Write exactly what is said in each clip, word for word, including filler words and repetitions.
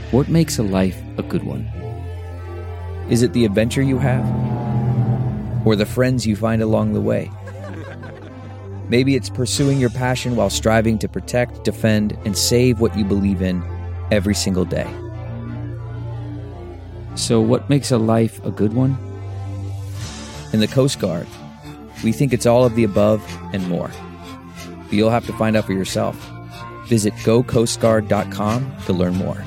What makes a life a good one? Is it the adventure you have? Or the friends you find along the way? Maybe it's pursuing your passion while striving to protect, defend, and save what you believe in every single day. So what makes a life a good one? In the Coast Guard, we think it's all of the above and more. But you'll have to find out for yourself. Visit go coast guard dot com to learn more.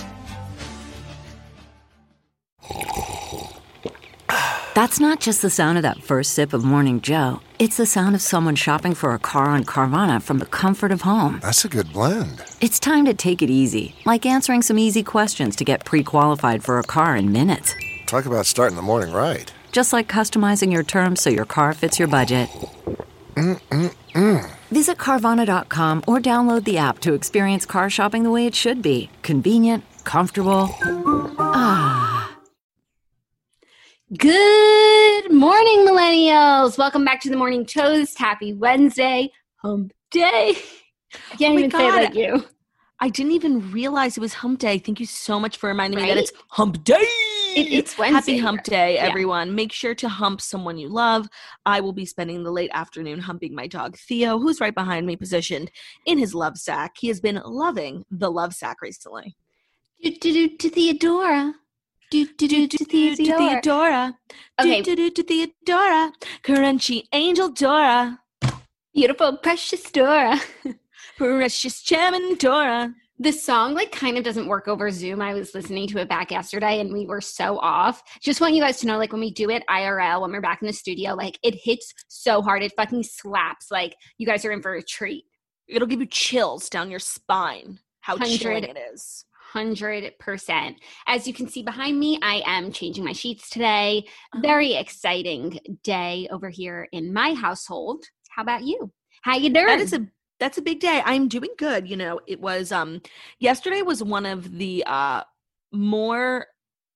That's not just the sound of that first sip of Morning Joe. It's the sound of someone shopping for a car on Carvana from the comfort of home. That's a good blend. It's time to take it easy, like answering some easy questions to get pre-qualified for a car in minutes. Talk about starting the morning right. Just like customizing your terms so your car fits your budget. Mm-mm-mm. Visit Carvana dot com or download the app to experience car shopping the way it should be. Convenient, comfortable. Ah. Good morning, millennials. Welcome back to the Morning Toast. Happy Wednesday. Hump day. I can't oh even God. say it like you. I didn't even realize it was hump day. Thank you so much for reminding Right? me that it's hump day. It, it's Wednesday. Happy hump day, Yeah. everyone. Make sure to hump someone you love. I will be spending the late afternoon humping my dog, Theo, who's right behind me, positioned in his love sack. He has been loving the love sack recently. Do, do, do, to Theodora. Do, do, do, to Theodora. Theodora. Okay. Do, do, do, to Theodora. Crunchy angel Dora. Beautiful, precious Dora. Precious Chairman Dora. The song like kind of doesn't work over Zoom. I was listening to it back yesterday and we were so off. Just want you guys to know, like when we do it I R L, when we're back in the studio, like it hits so hard. It fucking slaps. Like you guys are in for a treat. It'll give you chills down your spine. How Hundred. chilling it is. Hundred percent. As you can see behind me, I am changing my sheets today. Very exciting day over here in my household. How about you? How you doing? That is a that's a big day. I'm doing good. You know, it was um yesterday was one of the uh more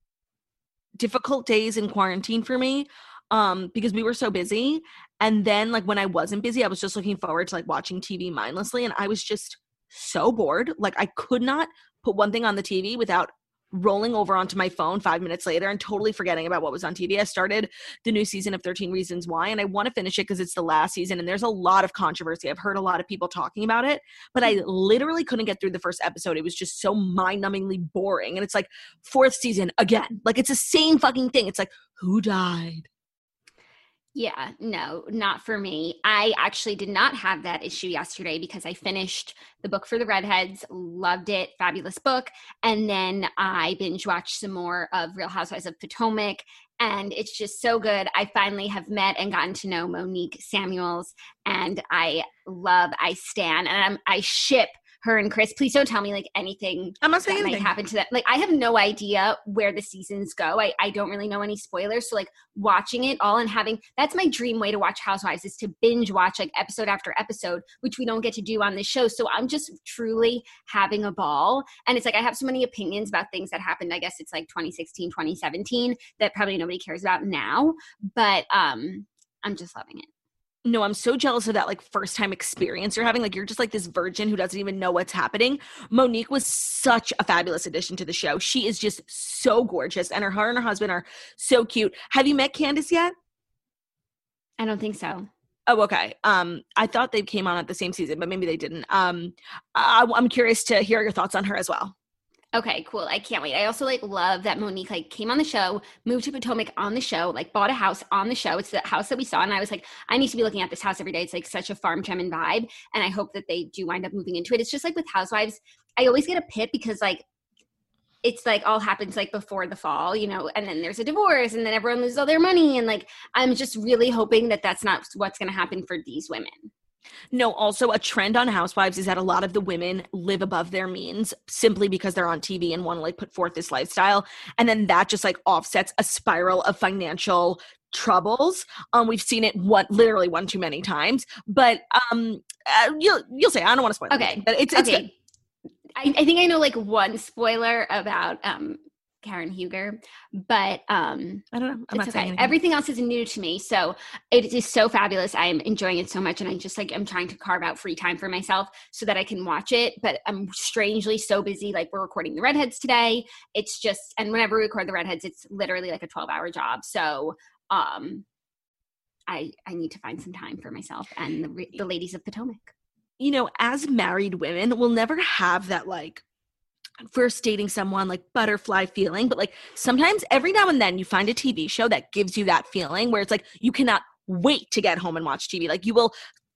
difficult days in quarantine for me um because we were so busy. And then like when I wasn't busy, I was just looking forward to like watching T V mindlessly, and I was just so bored. Like I could not put one thing on the T V without rolling over onto my phone five minutes later and totally forgetting about what was on T V. I started the new season of thirteen Reasons Why, and I want to finish it because it's the last season and there's a lot of controversy. I've heard a lot of people talking about it, but I literally couldn't get through the first episode. It was just so mind-numbingly boring. And it's like fourth season again. Like it's the same fucking thing. It's like, who died? Yeah, no, not for me. I actually did not have that issue yesterday because I finished the book for the Redheads, loved it, fabulous book. And then I binge watched some more of Real Housewives of Potomac, and it's just so good. I finally have met and gotten to know Monique Samuels, and I love, I stan, and I'm, I ship her and Chris. Please don't tell me like anything I'm not saying that anything. might happen to them. Like I have no idea where the seasons go. I, I don't really know any spoilers. So like watching it all and having, that's my dream way to watch Housewives, is to binge watch like episode after episode, which we don't get to do on this show. So I'm just truly having a ball. And it's like, I have so many opinions about things that happened. I guess it's like twenty sixteen, twenty seventeen that probably nobody cares about now, but um, I'm just loving it. No, I'm so jealous of that like first time experience you're having. Like you're just like this virgin who doesn't even know what's happening. Monique was such a fabulous addition to the show. She is just so gorgeous, and her, her and her husband are so cute. Have you met Candace yet? I don't think so. Oh, okay. Um, I thought they came on at the same season, but maybe they didn't. Um, I, I'm curious to hear your thoughts on her as well. Okay, cool. I can't wait. I also like love that Monique like came on the show, moved to Potomac on the show, like bought a house on the show. It's the house that we saw. And I was like, I need to be looking at this house every day. It's like such a farm gem and vibe. And I hope that they do wind up moving into it. It's just like with Housewives, I always get a pit because like, it's like all happens like before the fall, you know, and then there's a divorce and then everyone loses all their money. And like, I'm just really hoping that that's not what's going to happen for these women. No, also a trend on Housewives is that a lot of the women live above their means simply because they're on T V and want to like put forth this lifestyle. And then that just like offsets a spiral of financial troubles. Um, we've seen it one, literally one too many times, but um, uh, you'll, you'll say, I don't want to spoil Okay. anything, but it's, it's okay. good. I, I think I know like one spoiler about um, Karen Huger, but um, I don't know. I'm it's not saying okay. anything. Everything else is new to me, so it is so fabulous. I'm enjoying it so much, and I just like I'm trying to carve out free time for myself so that I can watch it. But I'm strangely so busy. Like we're recording the Redheads today. It's just, and whenever we record the Redheads, it's literally like a twelve hour job. So um, I I need to find some time for myself and the the ladies of Potomac. You know, as married women, we'll never have that like first dating someone like butterfly feeling, but like sometimes every now and then you find a T V show that gives you that feeling where it's like you cannot wait to get home and watch T V. Like you will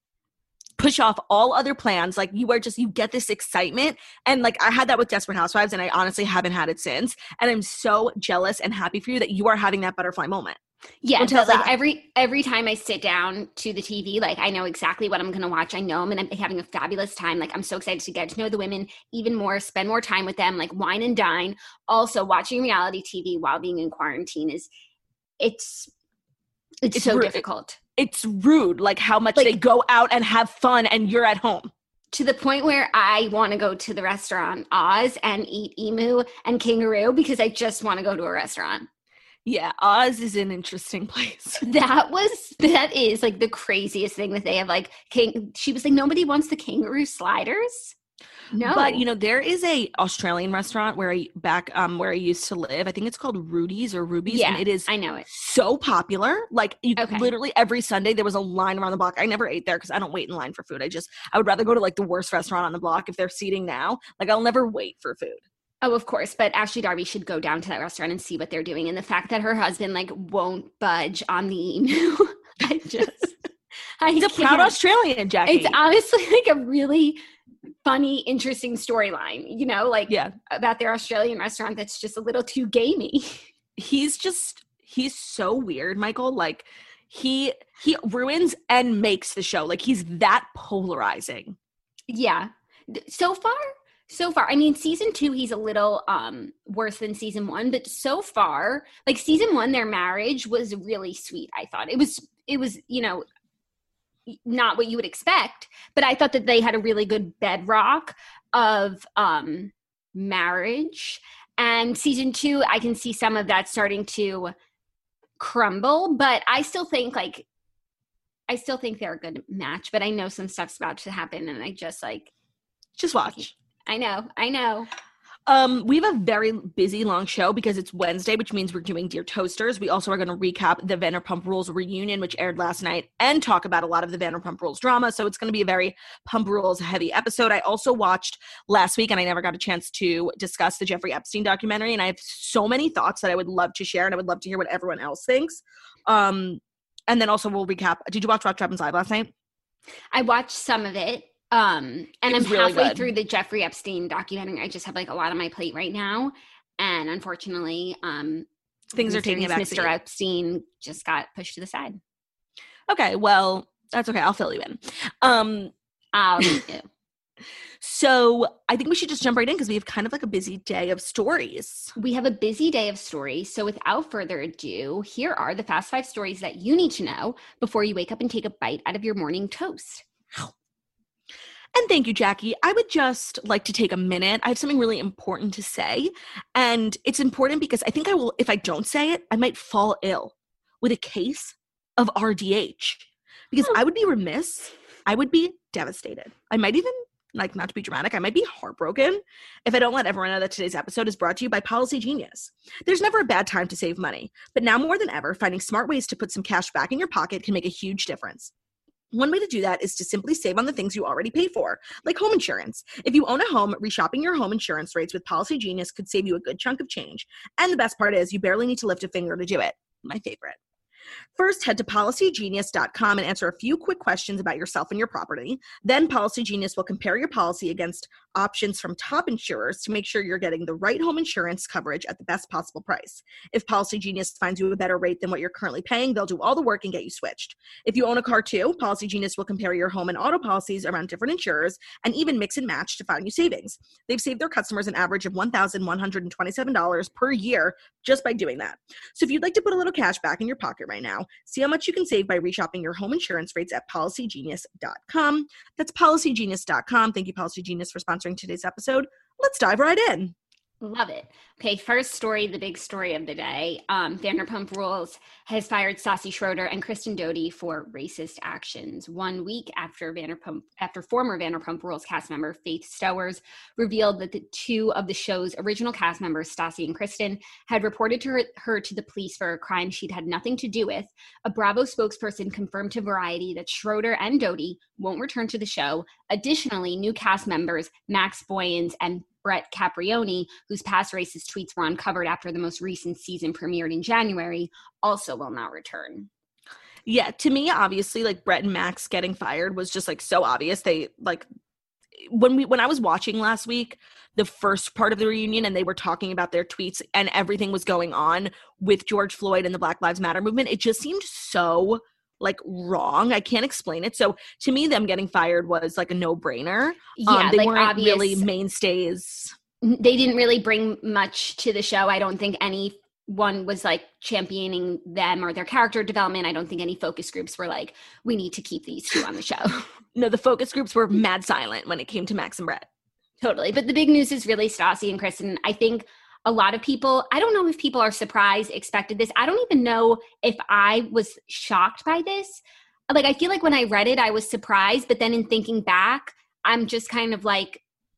push off all other plans. Like you are just, you get this excitement. And like I had that with Desperate Housewives and I honestly haven't had it since. And I'm so jealous and happy for you that you are having that butterfly moment. Yeah, Until but like that. every every time I sit down to the T V, like I know exactly what I'm going to watch. I know I'm going to be having a fabulous time. Like I'm so excited to get to know the women even more, spend more time with them, like wine and dine. Also, watching reality T V while being in quarantine is it's it's, It's so ru- difficult. It's rude, like how much Like- they go out and have fun and you're at home. To the point where I want to go to the restaurant Oz and eat emu and kangaroo because I just want to go to a restaurant. Yeah, Oz is an interesting place. That was that is like the craziest thing that they have. Like, king, she was like, nobody wants the kangaroo sliders. No, But you know, there is a Australian restaurant where I back um where I used to live. I think it's called Rudy's or Ruby's, yeah, and it is I know it. so popular. Like you Okay. literally every Sunday there was a line around the block. I never ate there because I don't wait in line for food. I just I would rather go to like the worst restaurant on the block if they're seating now. Like I'll never wait for food. Oh, of course. But Ashley Darby should go down to that restaurant and see what they're doing. And the fact that her husband like won't budge on the emu, I just, I He's a proud can't. Australian, Jackie. It's honestly like a really funny, interesting storyline, you know, like yeah. about their Australian restaurant that's just a little too gamey. He's just he's so weird, Michael. Like he he ruins and makes the show. Like he's that polarizing. Yeah. So far, so far. I mean, season two, he's a little um worse than season one, but so far, like season one, their marriage was really sweet. I thought it was, it was, you know, not what you would expect, but I thought that they had a really good bedrock of um marriage. And season two, I can see some of that starting to crumble, but I still think like, I still think they're a good match, but I know some stuff's about to happen and I just like, Just watch. I know, I know. Um, we have a very busy, long show because it's Wednesday, which means we're doing Dear Toasters. We also are going to recap the Vanderpump Rules reunion, which aired last night, and talk about a lot of the Vanderpump Rules drama. So it's going to be a very Pump Rules heavy episode. I also watched last week, and I never got a chance to discuss the Jeffrey Epstein documentary, and I have so many thoughts that I would love to share, and I would love to hear what everyone else thinks. Um, and then also we'll recap. Did you watch Watch Happens Live last night? I watched some of it. Um, and It I'm was really halfway good. through the Jeffrey Epstein documentary. I just have like a lot on my plate right now. And unfortunately, um, Things are taking a back Mister seat. Epstein just got pushed to the side. Okay, well, that's okay. I'll fill you in. Um, Um, so I think we should just jump right in because we have kind of like a busy day of stories. we have a busy day of stories. So without further ado, here are the fast five stories that you need to know before you wake up and take a bite out of your morning toast. And thank you, Jackie. I would just like to take a minute. I have something really important to say. And it's important because I think I will, if I don't say it, I might fall ill with a case of R D H. Because I would be remiss. I would be devastated. I might even, like, not to be dramatic, I might be heartbroken if I don't let everyone know that today's episode is brought to you by Policy Genius. There's never a bad time to save money. But now more than ever, finding smart ways to put some cash back in your pocket can make a huge difference. One way to do that is to simply save on the things you already pay for, like home insurance. If you own a home, reshopping your home insurance rates with Policy Genius could save you a good chunk of change. And the best part is you barely need to lift a finger to do it. My favorite. First, head to policy genius dot com and answer a few quick questions about yourself and your property. Then Policy Genius will compare your policy against options from top insurers to make sure you're getting the right home insurance coverage at the best possible price. If Policy Genius finds you a better rate than what you're currently paying, they'll do all the work and get you switched. If you own a car too, Policy Genius will compare your home and auto policies around different insurers and even mix and match to find you savings. They've saved their customers an average of one thousand one hundred twenty-seven dollars per year just by doing that. So if you'd like to put a little cash back in your pocket right now, see how much you can save by reshopping your home insurance rates at policy genius dot com. That's policy genius dot com. Thank you, Policy Genius, for sponsoring today's episode. Let's dive right in. Love it. Okay, first story, the big story of the day. Um, Vanderpump Rules has fired Stassi Schroeder and Kristen Doute for racist actions. One week after Vanderpump, after former Vanderpump Rules cast member Faith Stowers revealed that the two of the show's original cast members, Stassi and Kristen, had reported to her, her to the police for a crime she'd had nothing to do with, a Bravo spokesperson confirmed to Variety that Schroeder and Doute won't return to the show. Additionally, new cast members Max Boyens and Brett Caprioni, whose past racist tweets were uncovered after the most recent season premiered in January, also will not return. Yeah, to me, obviously, like Brett and Max getting fired was just like so obvious. They like when we when I was watching last week, the first part of the reunion, and they were talking about their tweets and everything was going on with George Floyd and the Black Lives Matter movement. It just seemed so like wrong. I can't explain it. So to me, them getting fired was like a no-brainer. Yeah, um, they like weren't obvious, really mainstays. They didn't really bring much to the show. I don't think anyone was like championing them or their character development. I don't think any focus groups were like, we need to keep these two on the show. No, the focus groups were mad silent when it came to Max and Brett. Totally. But the big news is really Stassi and Kristen. I think a lot of people, I don't know if people are surprised, expected this. I don't even know if I was shocked by this. Like, I feel like when I read it, I was surprised. But then in thinking back, I'm just kind of like,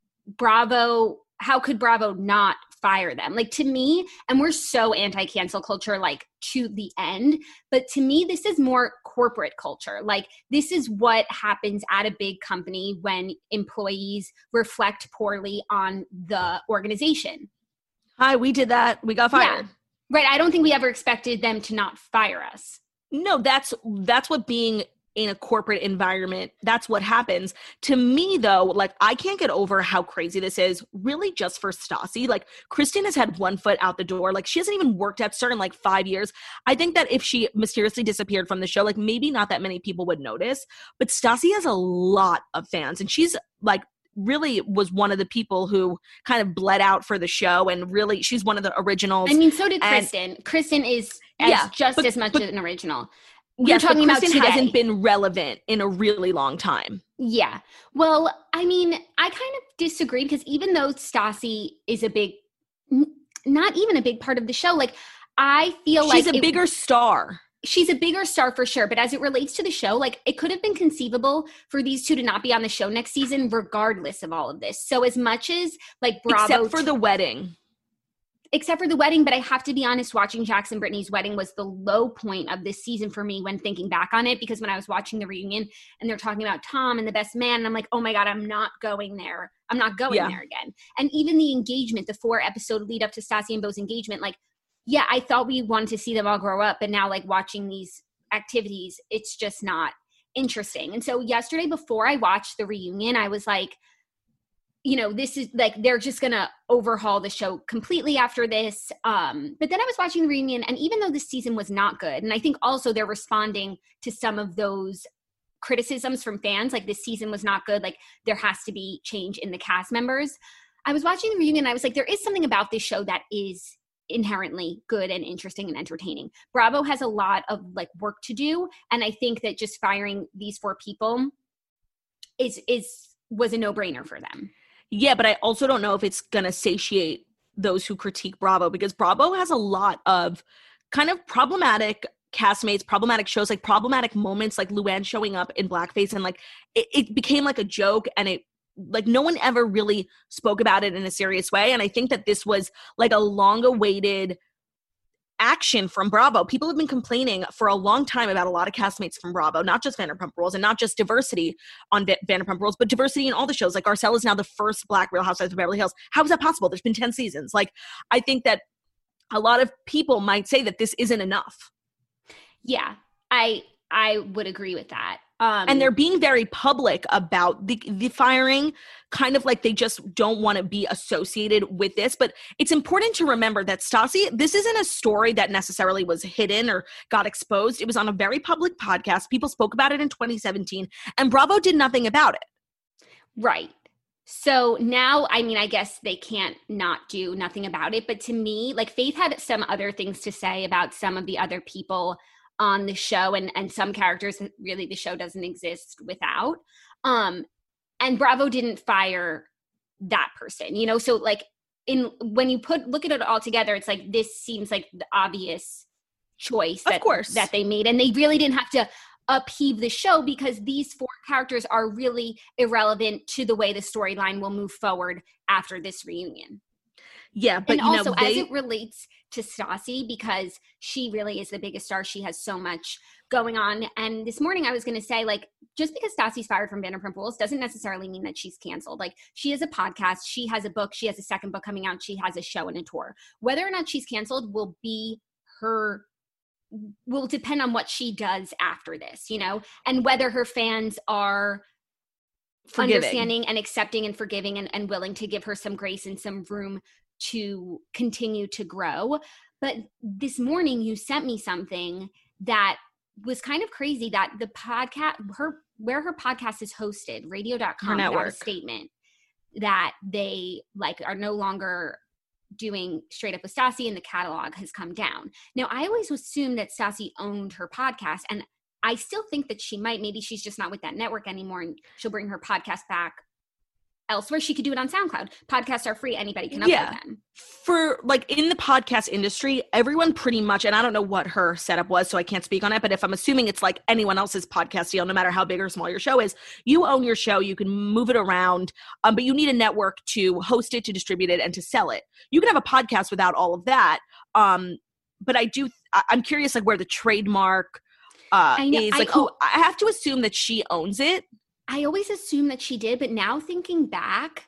Bravo, how could Bravo not fire them? Like, to me, and we're so anti-cancel culture, like, to the end. But to me, this is more corporate culture. Like, this is what happens at a big company when employees reflect poorly on the organization. Hi, we did that. We got fired. Yeah. Right. I don't think we ever expected them to not fire us. No, that's that's what being in a corporate environment, that's what happens. To me, though, like, I can't get over how crazy this is, really just for Stassi. Like, Kristen has had one foot out the door. Like, she hasn't even worked at Stern in like five years. I think that if she mysteriously disappeared from the show, like, maybe not that many people would notice. But Stassi has a lot of fans, and she's like, really was one of the people who kind of bled out for the show, and really she's one of the originals. I mean, so did and, Kristen. Kristen is as yeah, just but, as much but, an original. We're You're talking but about Kristen today. hasn't been relevant in a really long time. Yeah. Well, I mean, I kind of disagree because even though Stassi is a big, not even a big part of the show, like, I feel she's like she's a it, bigger star. She's a bigger star for sure. But as it relates to the show, like, it could have been conceivable for these two to not be on the show next season, regardless of all of this. So as much as like Bravo, except for the wedding, except for the wedding. But I have to be honest, watching Jackson Brittany's wedding was the low point of this season for me when thinking back on it, because when I was watching the reunion and they're talking about Tom and the best man, and I'm like, oh my God, I'm not going there. I'm not going yeah. there again. And even the engagement, the four episode lead up to Stassi and Beau's engagement, like, yeah, I thought we wanted to see them all grow up, but now, like, watching these activities, it's just not interesting. And so yesterday, before I watched the reunion, I was like, you know, this is like, they're just going to overhaul the show completely after this. Um, but then I was watching the reunion, and even though this season was not good, and I think also they're responding to some of those criticisms from fans, like, this season was not good, like, there has to be change in the cast members. I was watching the reunion, and I was like, there is something about this show that is inherently good and interesting and entertaining. Bravo has a lot of like work to do, and I think that just firing these four people is is was a no-brainer for them. Yeah, but I also don't know if it's gonna satiate those who critique Bravo, because Bravo has a lot of kind of problematic castmates, problematic shows, like problematic moments, like Luann showing up in blackface, and like it, it became like a joke, and it like no one ever really spoke about it in a serious way. And I think that this was like a long awaited action from Bravo. People have been complaining for a long time about a lot of castmates from Bravo, not just Vanderpump Rules and not just diversity on v- Vanderpump Rules, but diversity in all the shows. Like, Garcelle is now the first Black Real Housewives of Beverly Hills. How is that possible? There's been ten seasons. Like, I think that a lot of people might say that this isn't enough. Yeah, I I would agree with that. Um, and they're being very public about the, the firing, kind of like they just don't want to be associated with this. But it's important to remember that Stassi, this isn't a story that necessarily was hidden or got exposed. It was on a very public podcast. People spoke about it in twenty seventeen, and Bravo did nothing about it. Right. So now, I mean, I guess they can't not do nothing about it. But to me, like, Faith had some other things to say about some of the other people on the show, and and some characters that really the show doesn't exist without. Um, and Bravo didn't fire that person, you know? So like, in when you put look at it all together, it's like this seems like the obvious choice that, of course. that they made. And they really didn't have to upheave the show because these four characters are really irrelevant to the way the storyline will move forward after this reunion. Yeah, but and you also know, they, as it relates to Stassi, because she really is the biggest star. She has so much going on. And this morning I was going to say, like, just because Stassi's fired from Vanderpump Rules doesn't necessarily mean that she's canceled. Like, she has a podcast, she has a book, she has a second book coming out, she has a show and a tour. Whether or not she's canceled will be her, will depend on what she does after this, you know, and whether her fans are Forgiving. understanding and accepting and forgiving and, and willing to give her some grace and some room to continue to grow. But this morning you sent me something that was kind of crazy, that the podcast, her, where her podcast is hosted, radio dot com, put out a statement that they like are no longer doing Straight Up with Stassi and the catalog has come down. Now, I always assumed that Stassi owned her podcast, and I still think that she might. Maybe she's just not with that network anymore and she'll bring her podcast back elsewhere. She could do it on SoundCloud. Podcasts are free. Anybody can upload yeah. them. For like in the podcast industry, everyone pretty much, and I don't know what her setup was, so I can't speak on it, but if I'm assuming it's like anyone else's podcast deal, no matter how big or small your show is, you own your show, you can move it around, um, but you need a network to host it, to distribute it, and to sell it. You can have a podcast without all of that. Um, but I do, I- I'm curious like where the trademark uh, I know, is. I- Like who, I have to assume that she owns it. I always assumed that she did, but now thinking back,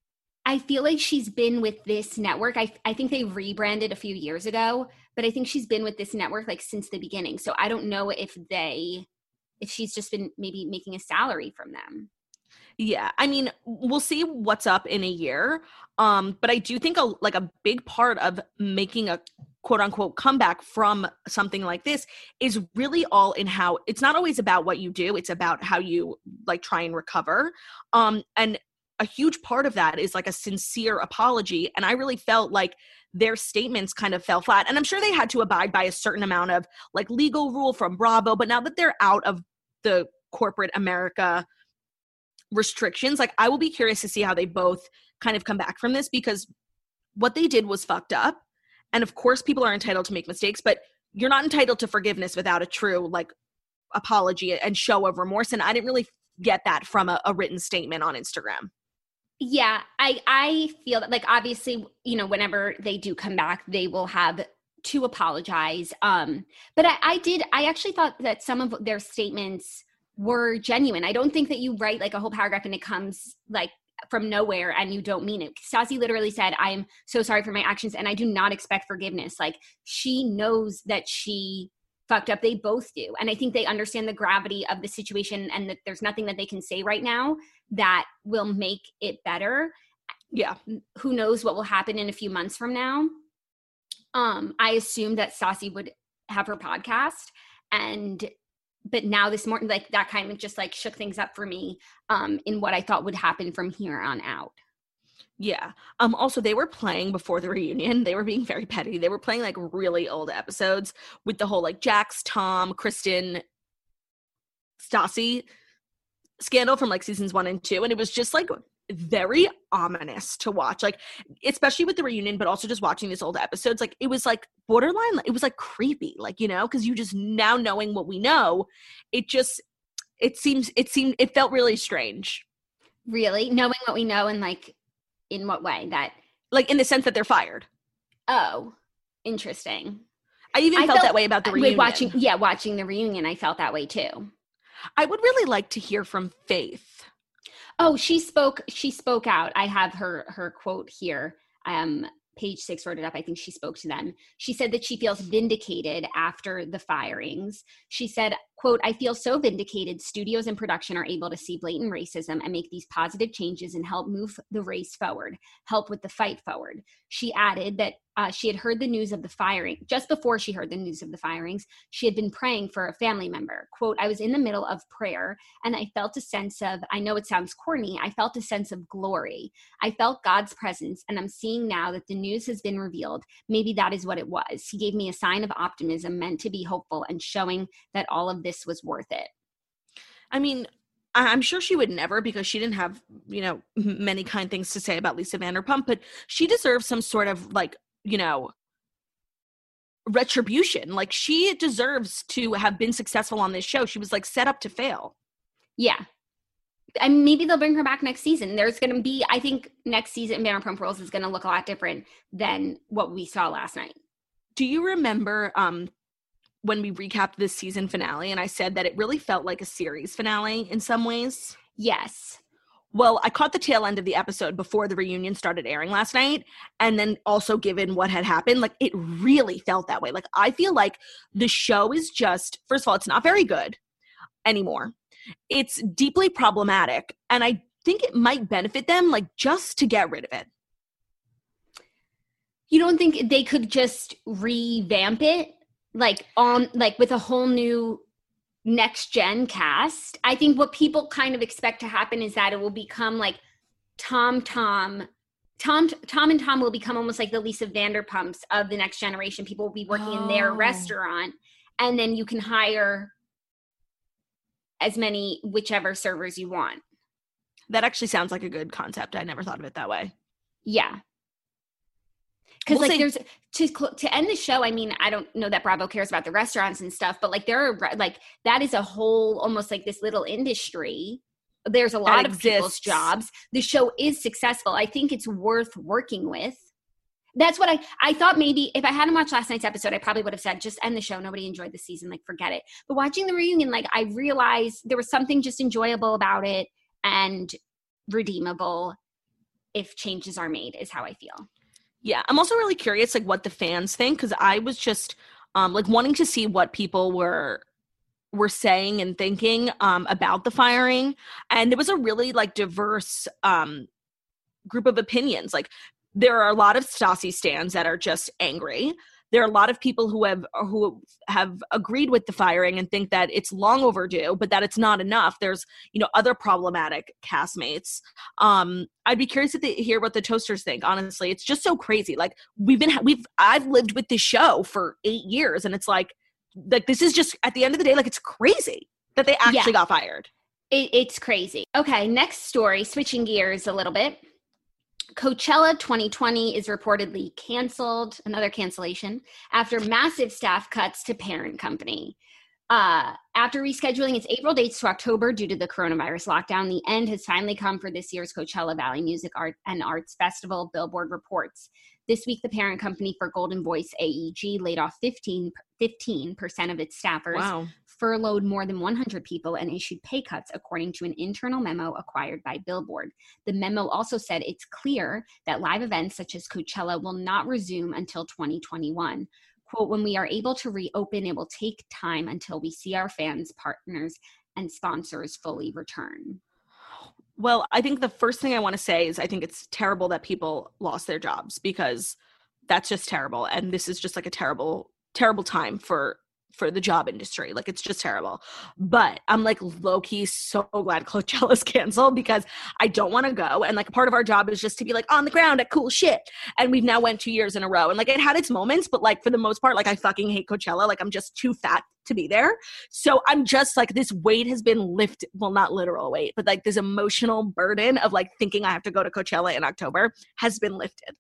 I feel like she's been with this network. I I think they rebranded a few years ago, but I think she's been with this network like since the beginning. So I don't know if they, if she's just been maybe making a salary from them. Yeah, I mean, we'll see what's up in a year. Um, but I do think a, like a big part of making a quote unquote comeback from something like this is really all in how it's not always about what you do. It's about how you like try and recover. Um, and a huge part of that is like a sincere apology. And I really felt like their statements kind of fell flat. And I'm sure they had to abide by a certain amount of like legal rule from Bravo. But now that they're out of the corporate America restrictions, like I will be curious to see how they both kind of come back from this, because what they did was fucked up. And of course people are entitled to make mistakes, but you're not entitled to forgiveness without a true like apology and show of remorse. And I didn't really get that from a, a written statement on Instagram. Yeah, I I feel that like obviously, you know, whenever they do come back, they will have to apologize. Um, but I, I did, I actually thought that some of their statements were genuine. I don't think that you write like a whole paragraph and it comes like from nowhere and you don't mean it. Stassi literally said, I am so sorry for my actions and I do not expect forgiveness. Like she knows that she fucked up. They both do. And I think they understand the gravity of the situation and that there's nothing that they can say right now that will make it better. Yeah. Who knows what will happen in a few months from now. Um, I assumed that Stassi would have her podcast, and but now this morning, like that kind of just like shook things up for me um, in what I thought would happen from here on out. Yeah. Um. Also, they were playing before the reunion. They were being very petty. They were playing like really old episodes with the whole like Jax, Tom, Kristen, Stassi scandal from like seasons one and two. And it was just like very ominous to watch, like especially with the reunion, but also just watching these old episodes. Like it was like borderline, it was like creepy, like, you know, because you just now knowing what we know, it just, it seems, it seemed, it felt really strange. Really? Knowing what we know and like in what way? That like in the sense that they're fired. Oh, interesting. I even I felt, felt that way about the reunion. Watching, yeah, watching the reunion, I felt that way too. I would really like to hear from Faith. Oh, she spoke, she spoke out. I have her, her quote here. Um, page six wrote it up. I think she spoke to them. She said that she feels vindicated after the firings. She said, quote, I feel so vindicated. Studios and production are able to see blatant racism and make these positive changes and help move the race forward, help with the fight forward. She added that uh, she had heard the news of the firing. Just before she heard the news of the firings, she had been praying for a family member. Quote, I was in the middle of prayer and I felt a sense of, I know it sounds corny, I felt a sense of glory. I felt God's presence, and I'm seeing now that the news has been revealed. Maybe that is what it was. He gave me a sign of optimism meant to be hopeful and showing that all of this was worth it. I mean, I- I'm sure she would never, because she didn't have, you know, m- many kind things to say about Lisa Vanderpump, but she deserves some sort of like, you know, retribution. Like, she deserves to have been successful on this show. She was like set up to fail. Yeah. And maybe they'll bring her back next season. There's going to be, I think next season Vanderpump Rules is going to look a lot different than what we saw last night. Do you remember um, when we recapped this season finale and I said that it really felt like a series finale in some ways? Yes. Well, I caught the tail end of the episode before the reunion started airing last night. And then also given what had happened, like it really felt that way. Like I feel like the show is just, first of all, it's not very good anymore. It's deeply problematic. And I think it might benefit them like just to get rid of it. You don't think they could just revamp it like on like with a whole new next gen cast? I think what people kind of expect to happen is that it will become like Tom Tom Tom Tom and Tom will become almost like the Lisa Vanderpumps of the next generation. People will be working oh. in their restaurant, and then you can hire as many whichever servers you want. That actually sounds like a good concept. I never thought of it that way. Yeah. Because We'll like say- there's to to end the show. I mean, I don't know that Bravo cares about the restaurants and stuff, but like there are like that is a whole almost like this little industry. There's a lot of people's jobs. The show is successful. I think it's worth working with. That's what I I thought. Maybe if I hadn't watched last night's episode, I probably would have said just end the show. Nobody enjoyed the season. Like forget it. But watching the reunion, like I realized there was something just enjoyable about it and redeemable if changes are made. Is how I feel. Yeah, I'm also really curious, like, what the fans think, because I was just, um, like, wanting to see what people were were saying and thinking um, about the firing, and it was a really, like, diverse um, group of opinions. Like, there are a lot of Stassi stans that are just angry. There are a lot of people who have who have agreed with the firing and think that it's long overdue, but that it's not enough. There's, you know, other problematic castmates. Um, I'd be curious to hear what the Toasters think. Honestly, it's just so crazy. Like we've been, we've, I've lived with this show for eight years, and it's like, like this is just at the end of the day, like it's crazy that they actually yeah. got fired. It, it's crazy. Okay, next story. Switching gears a little bit. Coachella twenty twenty is reportedly canceled, another cancellation, after massive staff cuts to parent company. Uh, after rescheduling its April dates to October due to the coronavirus lockdown, the end has finally come for this year's Coachella Valley Music Art and Arts Festival, Billboard reports. This week, the parent company for Golden Voice, A E G, laid off fifteen percent of its staffers, Wow. furloughed more than one hundred people, and issued pay cuts, according to an internal memo acquired by Billboard. The memo also said it's clear that live events such as Coachella will not resume until twenty twenty-one. Quote, when we are able to reopen, it will take time until we see our fans, partners, and sponsors fully return. Well, I think the first thing I want to say is I think it's terrible that people lost their jobs, because that's just terrible. And this is just like a terrible, terrible time for for the job industry. Like it's just terrible. But I'm like low-key so glad Coachella's canceled, because I don't want to go. And like part of our job is just to be like on the ground at cool shit. And we've now went two years in a row. And like it had its moments, but like for the most part, like I fucking hate Coachella. Like I'm just too fat to be there. So I'm just like, this weight has been lifted. Well, not literal weight, but like this emotional burden of like thinking I have to go to Coachella in October has been lifted.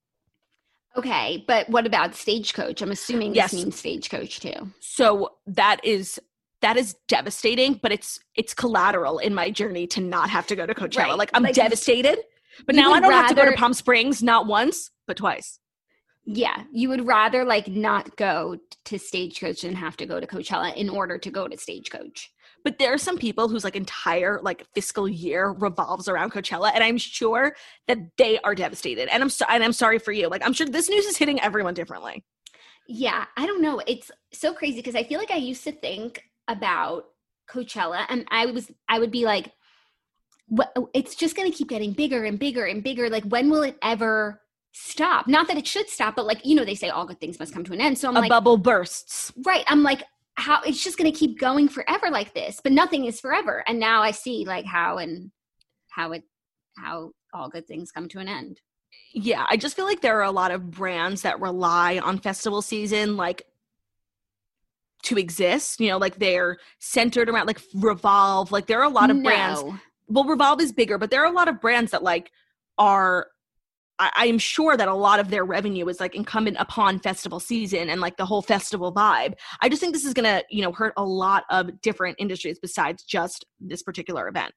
Okay, but what about Stagecoach? I'm assuming Yes. this means Stagecoach too. So that is that is devastating, but it's it's collateral in my journey to not have to go to Coachella. Right. Like I'm Like, devastated, but you now I would don't have to go to rather- Palm Springs not once, but twice. Yeah, you would rather like not go to Stagecoach than have to go to Coachella in order to go to Stagecoach. But there are some people whose like entire like fiscal year revolves around Coachella, and I'm sure that they are devastated. And I'm so, and I'm sorry for you. Like I'm sure this news is hitting everyone differently. Yeah, I don't know. It's so crazy because I feel like I used to think about Coachella, and I was I would be like, what, it's just going to keep getting bigger and bigger and bigger. Like when will it ever stop? Not that it should stop, but like, you know, they say all good things must come to an end. So I'm A like, bubble bursts. right. I'm like, how it's just going to keep going forever like this, but nothing is forever. And now I see like how and how it, how all good things come to an end. Yeah, I just feel like there are a lot of brands that rely on festival season like to exist. You know, like they're centered around like Revolve. Like there are a lot of No. brands. Well, Revolve is bigger, but there are a lot of brands that like are, I, I am sure that a lot of their revenue is like incumbent upon festival season and like the whole festival vibe. I just think this is going to, you know, hurt a lot of different industries besides just this particular event.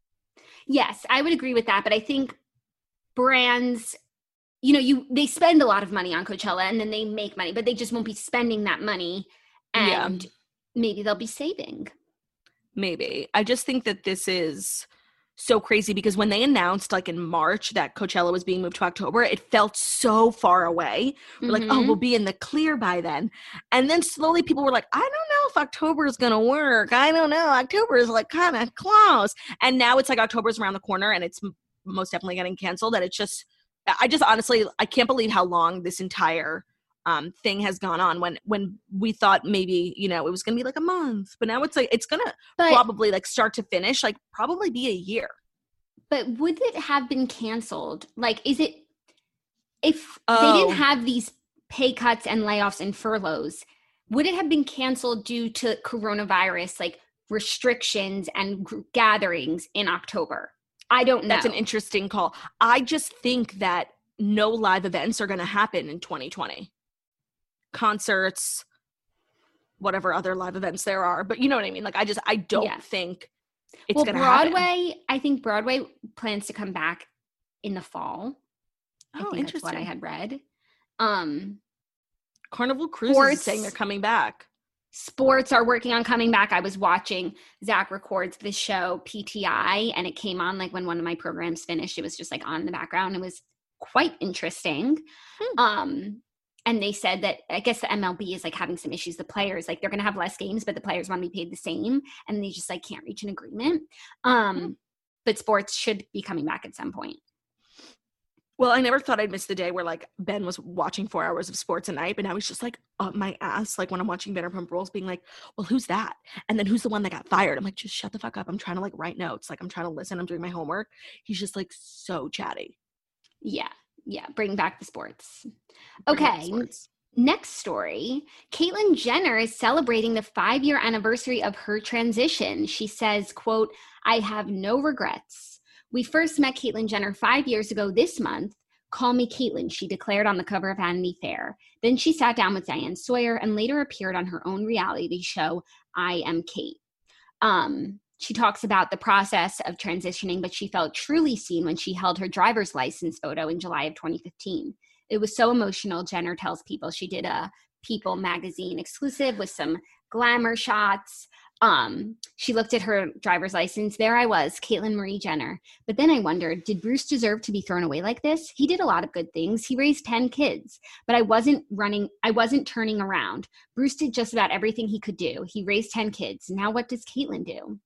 Yes, I would agree with that. But I think brands, you know, you they spend a lot of money on Coachella and then they make money, but they just won't be spending that money, and yeah. maybe they'll be saving. Maybe. I just think that this is so crazy because when they announced like in March that Coachella was being moved to October, it felt so far away. We're mm-hmm. like, oh, we'll be in the clear by then. And then slowly people were like, I don't know if October is going to work. I don't know. October is like kind of close. And now it's like October's around the corner and it's m- most definitely getting canceled. And it's just, I just honestly, I can't believe how long this entire um, thing has gone on when, when we thought maybe, you know, it was going to be like a month, but now it's like, it's going to probably like start to finish, like probably be a year. But would it have been canceled? Like, is it, if Oh. they didn't have these pay cuts and layoffs and furloughs, would it have been canceled due to coronavirus, like restrictions and group gatherings in October? I don't know. That's an interesting call. I just think that no live events are going to happen in twenty twenty. Concerts, whatever other live events there are. But you know what I mean? Like, I just, I don't Yeah. think it's well, going to happen. Broadway, I think Broadway plans to come back in the fall. I Oh, think interesting. that's what I had read. Um, Carnival Cruises Sports- is saying they're coming back. Sports are working on coming back. I was watching Zach records the show P T I, and it came on like when one of my programs finished. It was just like on in the background. It was quite interesting. Hmm. Um, and they said that I guess the M L B is like having some issues. The players, like they're going to have less games, but the players want to be paid the same, and they just like can't reach an agreement. Um, Hmm. But sports should be coming back at some point. Well, I never thought I'd miss the day where like Ben was watching four hours of sports a night, but now he's just like up my ass. Like when I'm watching Vanderpump Rules being like, well, who's that? And then who's the one that got fired? I'm like, just shut the fuck up. I'm trying to like write notes. Like I'm trying to listen. I'm doing my homework. He's just like so chatty. Yeah. Yeah. Bring back the sports. Bring back the Okay. sports. Next story, Caitlyn Jenner is celebrating the five-year anniversary of her transition. She says, quote, I have no regrets. We first met Caitlyn Jenner five years ago this month. Call me Caitlyn, she declared on the cover of Vanity Fair. Then she sat down with Diane Sawyer and later appeared on her own reality show, I Am Kate. Um, she talks about the process of transitioning, but she felt truly seen when she held her driver's license photo in July of twenty fifteen. It was so emotional, Jenner tells People. She did a People magazine exclusive with some glamour shots. Um, she looked at her driver's license. There I was, Caitlyn Marie Jenner. But then I wondered, did Bruce deserve to be thrown away like this? He did a lot of good things. He raised ten kids, but I wasn't running. I wasn't turning around. Bruce did just about everything he could do. He raised ten kids. Now what does Caitlyn do?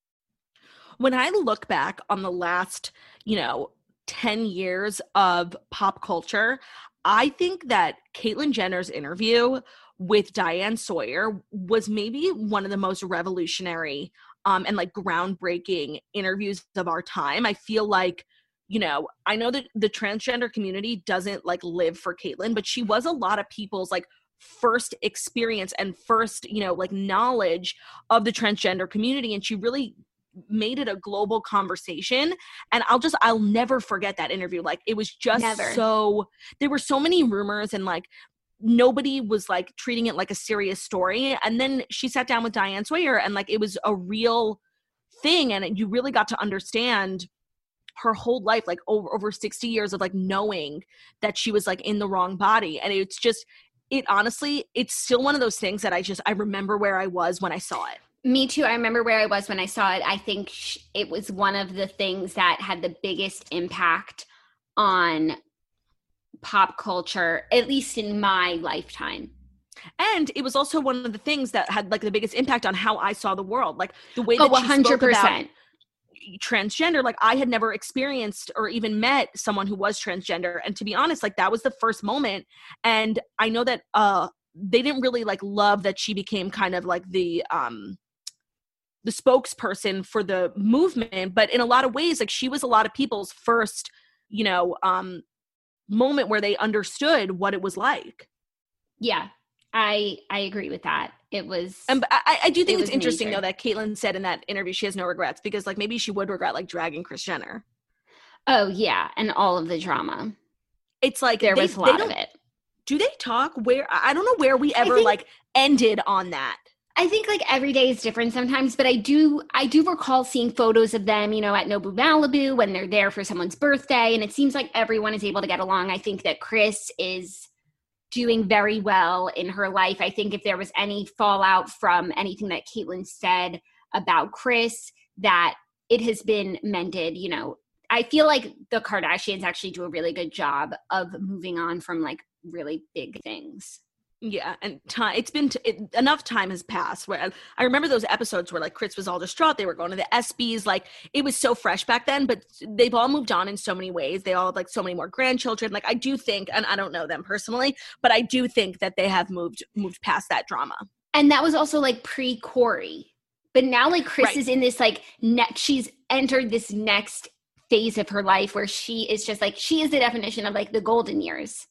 When I look back on the last, you know, ten years of pop culture, I think that Caitlyn Jenner's interview with Diane Sawyer was maybe one of the most revolutionary um, and like groundbreaking interviews of our time. I feel like, you know, I know that the transgender community doesn't like live for Caitlyn, but she was a lot of people's like first experience and first, you know, like knowledge of the transgender community. And she really made it a global conversation. And I'll just, I'll never forget that interview. Like it was just Never. so, there were so many rumors and like, nobody was like treating it like a serious story. And then she sat down with Diane Sawyer and like, it was a real thing. And you really got to understand her whole life, like over, over sixty years of like knowing that she was like in the wrong body. And it's just, it honestly, it's still one of those things that I just, I remember where I was when I saw it. Me too. I remember where I was when I saw it. I think sh- it was one of the things that had the biggest impact on pop culture, at least in my lifetime. And it was also one of the things that had like the biggest impact on how I saw the world. Like the way that Oh, she spoke about one hundred percent. transgender, like I had never experienced or even met someone who was transgender. And to be honest, like that was the first moment. And I know that uh they didn't really like love that she became kind of like the um the spokesperson for the movement. But in a lot of ways, like she was a lot of people's first, you know, um moment where they understood what it was like. Yeah, I I agree with that. It was. And I, I do think it it's was interesting major. though that Caitlyn said in that interview she has no regrets because like maybe she would regret like dragging Kris Jenner. Oh yeah, and all of the drama. It's like There they, was a they lot don't- of it. Do they talk where I don't know where we ever think- like ended on that. I think like every day is different sometimes, but I do I do recall seeing photos of them, you know, at Nobu Malibu when they're there for someone's birthday, and it seems like everyone is able to get along. I think that Kris is doing very well in her life. I think if there was any fallout from anything that Caitlyn said about Kris, that it has been mended, you know. I feel like the Kardashians actually do a really good job of moving on from like really big things. Yeah, and time it's been t- it, enough time has passed where I remember those episodes where like Kris was all distraught. They were going to the S Bs, like it was so fresh back then. But they've all moved on in so many ways. They all have like so many more grandchildren. Like I do think, and I don't know them personally, but I do think that they have moved moved past that drama. And that was also like pre-Corey, but now like Kris Right. is in this like next. She's entered this next phase of her life where she is just like she is the definition of like the golden years.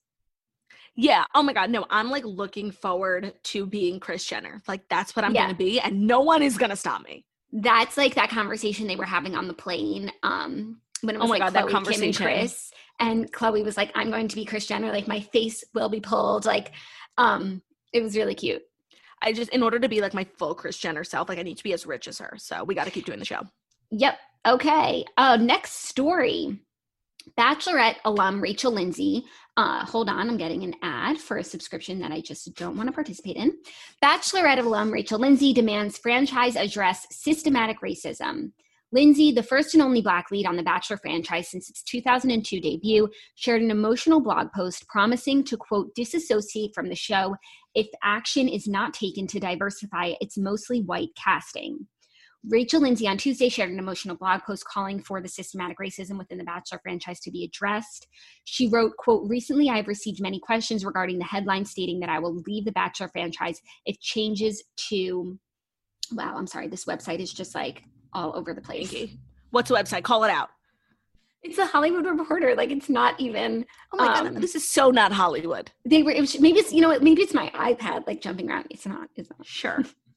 Yeah. Oh my God. No, I'm like looking forward to being Kris Jenner. Like that's what I'm Yeah. going to be, and no one is going to stop me. That's like that conversation they were having on the plane. Um, when it was Oh my like God, that Khloe, Kim, and conversation. Kris, and Khloe was like, "I'm going to be Kris Jenner. Like my face will be pulled." Like, um, it was really cute. I just, in order to be like my full Kris Jenner self, like I need to be as rich as her. So we got to keep doing the show. Yep. Okay. Uh, next story. Bachelorette alum Rachel Lindsay. Uh, hold on, I'm getting an ad for a subscription that I just don't want to participate in. Bachelorette alum Rachel Lindsay demands franchise address systematic racism. Lindsay, the first and only Black lead on the Bachelor franchise since its two thousand two debut, shared an emotional blog post promising to, quote, disassociate from the show if action is not taken to diversify its mostly white casting. Rachel Lindsay on Tuesday shared an emotional blog post calling for the systematic racism within the Bachelor franchise to be addressed. She wrote, quote, recently I have received many questions regarding the headline stating that I will leave the Bachelor franchise if changes to, wow, I'm sorry, this website is just like all over the place. Pinky. What's the website? Call it out. It's a Hollywood Reporter. Like it's not even. Oh my um, God. This is so not Hollywood. They were, it was, maybe it's, you know what, maybe it's my iPad like jumping around. It's not, it's not. Sure.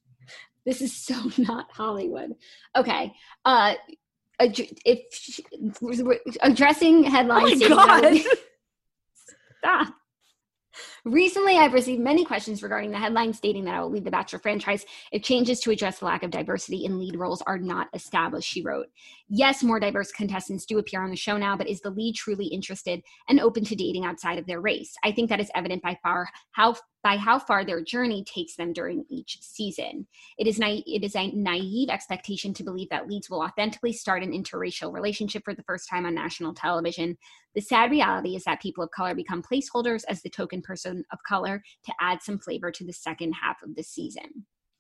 This is so not Hollywood. Okay. Uh, ad- if addressing headlines. Oh my stating that I will God. be- Stop. Recently, I've received many questions regarding the headline stating that I will leave the Bachelor franchise if changes to address the lack of diversity in lead roles are not established, she wrote. Yes, more diverse contestants do appear on the show now, but is the lead truly interested and open to dating outside of their race? I think that is evident by far how by how far their journey takes them during each season. It is, na- it is a naive expectation to believe that leads will authentically start an interracial relationship for the first time on national television. The sad reality is that people of color become placeholders as the token person of color to add some flavor to the second half of the season.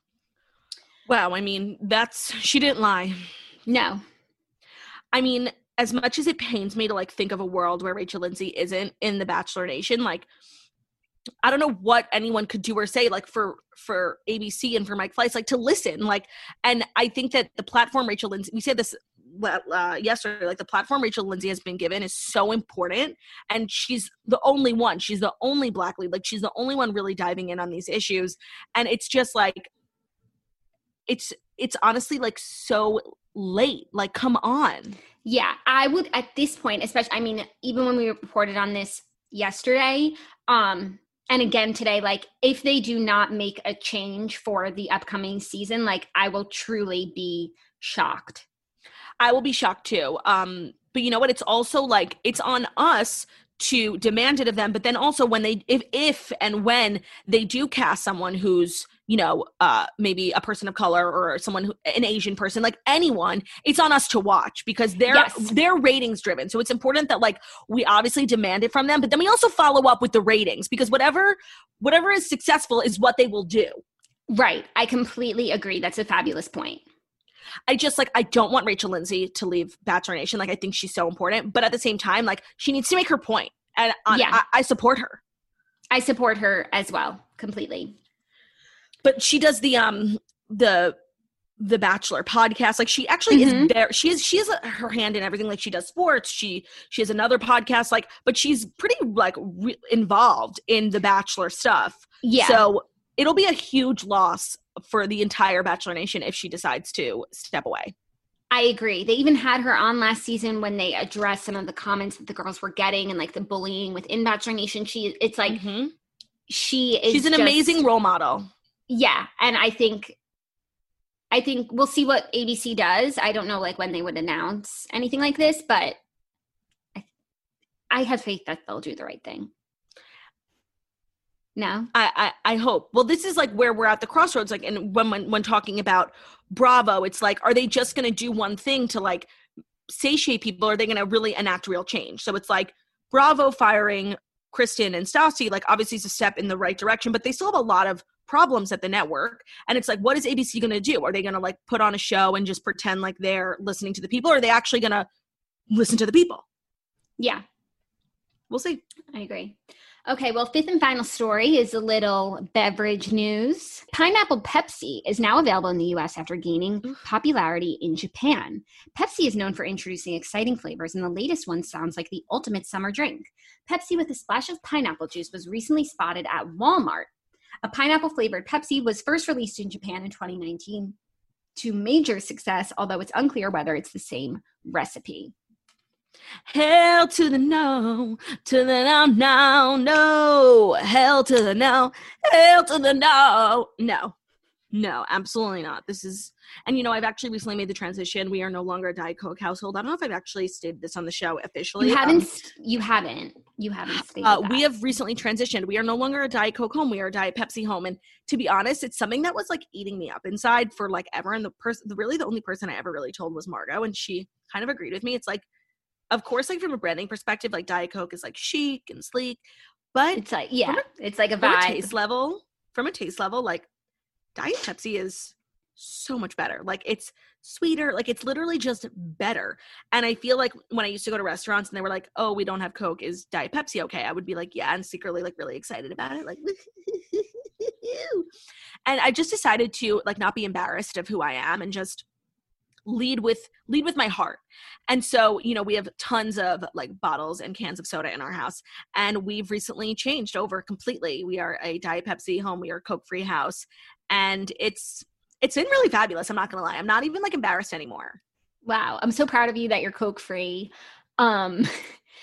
Wow. I mean, that's, she didn't lie. No. I mean, as much as it pains me to like think of a world where Rachel Lindsay isn't in the Bachelor Nation, like, I don't know what anyone could do or say, like for for A B C and for Mike Fleiss, like to listen, like, and I think that the platform Rachel Lindsay, we said this uh, yesterday, like the platform Rachel Lindsay has been given is so important, and she's the only one, she's the only Black lead, like she's the only one really diving in on these issues, and it's just like, it's it's honestly like so late, like come on. Yeah, I would at this point, especially, I mean, even when we reported on this yesterday, um, and again today, like if they do not make a change for the upcoming season, like I will truly be shocked. I will be shocked too. Um, but you know what? It's also like, it's on us to demand it of them. But then also when they, if, if and when they do cast someone who's, you know, uh, maybe a person of color or someone who, an Asian person, like anyone, it's on us to watch because they're, Yes. they're ratings driven. So it's important that like, we obviously demand it from them, but then we also follow up with the ratings because whatever, whatever is successful is what they will do. Right. I completely agree. That's a fabulous point. I just like, I don't want Rachel Lindsay to leave Bachelor Nation. Like, I think she's so important, but at the same time, like she needs to make her point, and I, Yeah. I, I support her. I support her as well. Completely. But she does the, um, the, the Bachelor podcast. Like she actually Mhm. is there. She is, she has a, her hand in everything. Like she does sports. She, she has another podcast, like, but she's pretty like re- involved in the Bachelor stuff. Yeah. So it'll be a huge loss for the entire Bachelor Nation if she decides to step away. I agree. They even had her on last season when they addressed some of the comments that the girls were getting and like the bullying within Bachelor Nation. She, it's like, mm-hmm. she is She's an just, amazing role model. Yeah. And I think, I think we'll see what A B C does. I don't know like when they would announce anything like this, but I, I have faith that they'll do the right thing. No, I, I I hope. Well, this is like where we're at the crossroads. Like, and when when, when talking about Bravo, it's like, are they just going to do one thing to like satiate people? Or are they going to really enact real change? So it's like Bravo firing Kristen and Stassi, like obviously is a step in the right direction, but they still have a lot of problems at the network. And it's like, what is A B C going to do? Are they going to like put on a show and just pretend like they're listening to the people? Or are they actually going to listen to the people? Yeah. We'll see. I agree. Okay, well, fifth and final story is a little beverage news. Pineapple Pepsi is now available in the U S after gaining popularity in Japan. Pepsi is known for introducing exciting flavors, and the latest one sounds like the ultimate summer drink. Pepsi with a splash of pineapple juice was recently spotted at Walmart. A pineapple-flavored Pepsi was first released in Japan in twenty nineteen to major success, although it's unclear whether it's the same recipe. Hell to the no, to the no, no, no. Hell to the no, hell to the no. No, no, absolutely not. This is, and you know, I've actually recently made the transition. We are no longer a Diet Coke household. I don't know if I've actually stated this on the show officially. You haven't, um, you haven't, you haven't stated uh, that. We have recently transitioned. We are no longer a Diet Coke home. We are a Diet Pepsi home. And to be honest, it's something that was like eating me up inside for like ever. And the person, really the only person I ever really told was Margot. And she kind of agreed with me. It's like, of course, like from a branding perspective, like Diet Coke is like chic and sleek, but It's like, yeah, a, it's like a from vibe. a taste level, from a taste level, like Diet Pepsi is so much better. Like it's sweeter, like it's literally just better. And I feel like when I used to go to restaurants and they were like, oh, we don't have Coke, is Diet Pepsi okay? I would be like, yeah, and secretly like really excited about it. Like, and I just decided to like not be embarrassed of who I am and just lead with lead with my heart. And so, you know, we have tons of like bottles and cans of soda in our house, and we've recently changed over completely. We are a Diet Pepsi home. We are a Coke-free house, and it's it's been really fabulous. I'm not gonna lie. I'm not even like embarrassed anymore. Wow, I'm so proud of you that you're Coke free. Um, Yeah.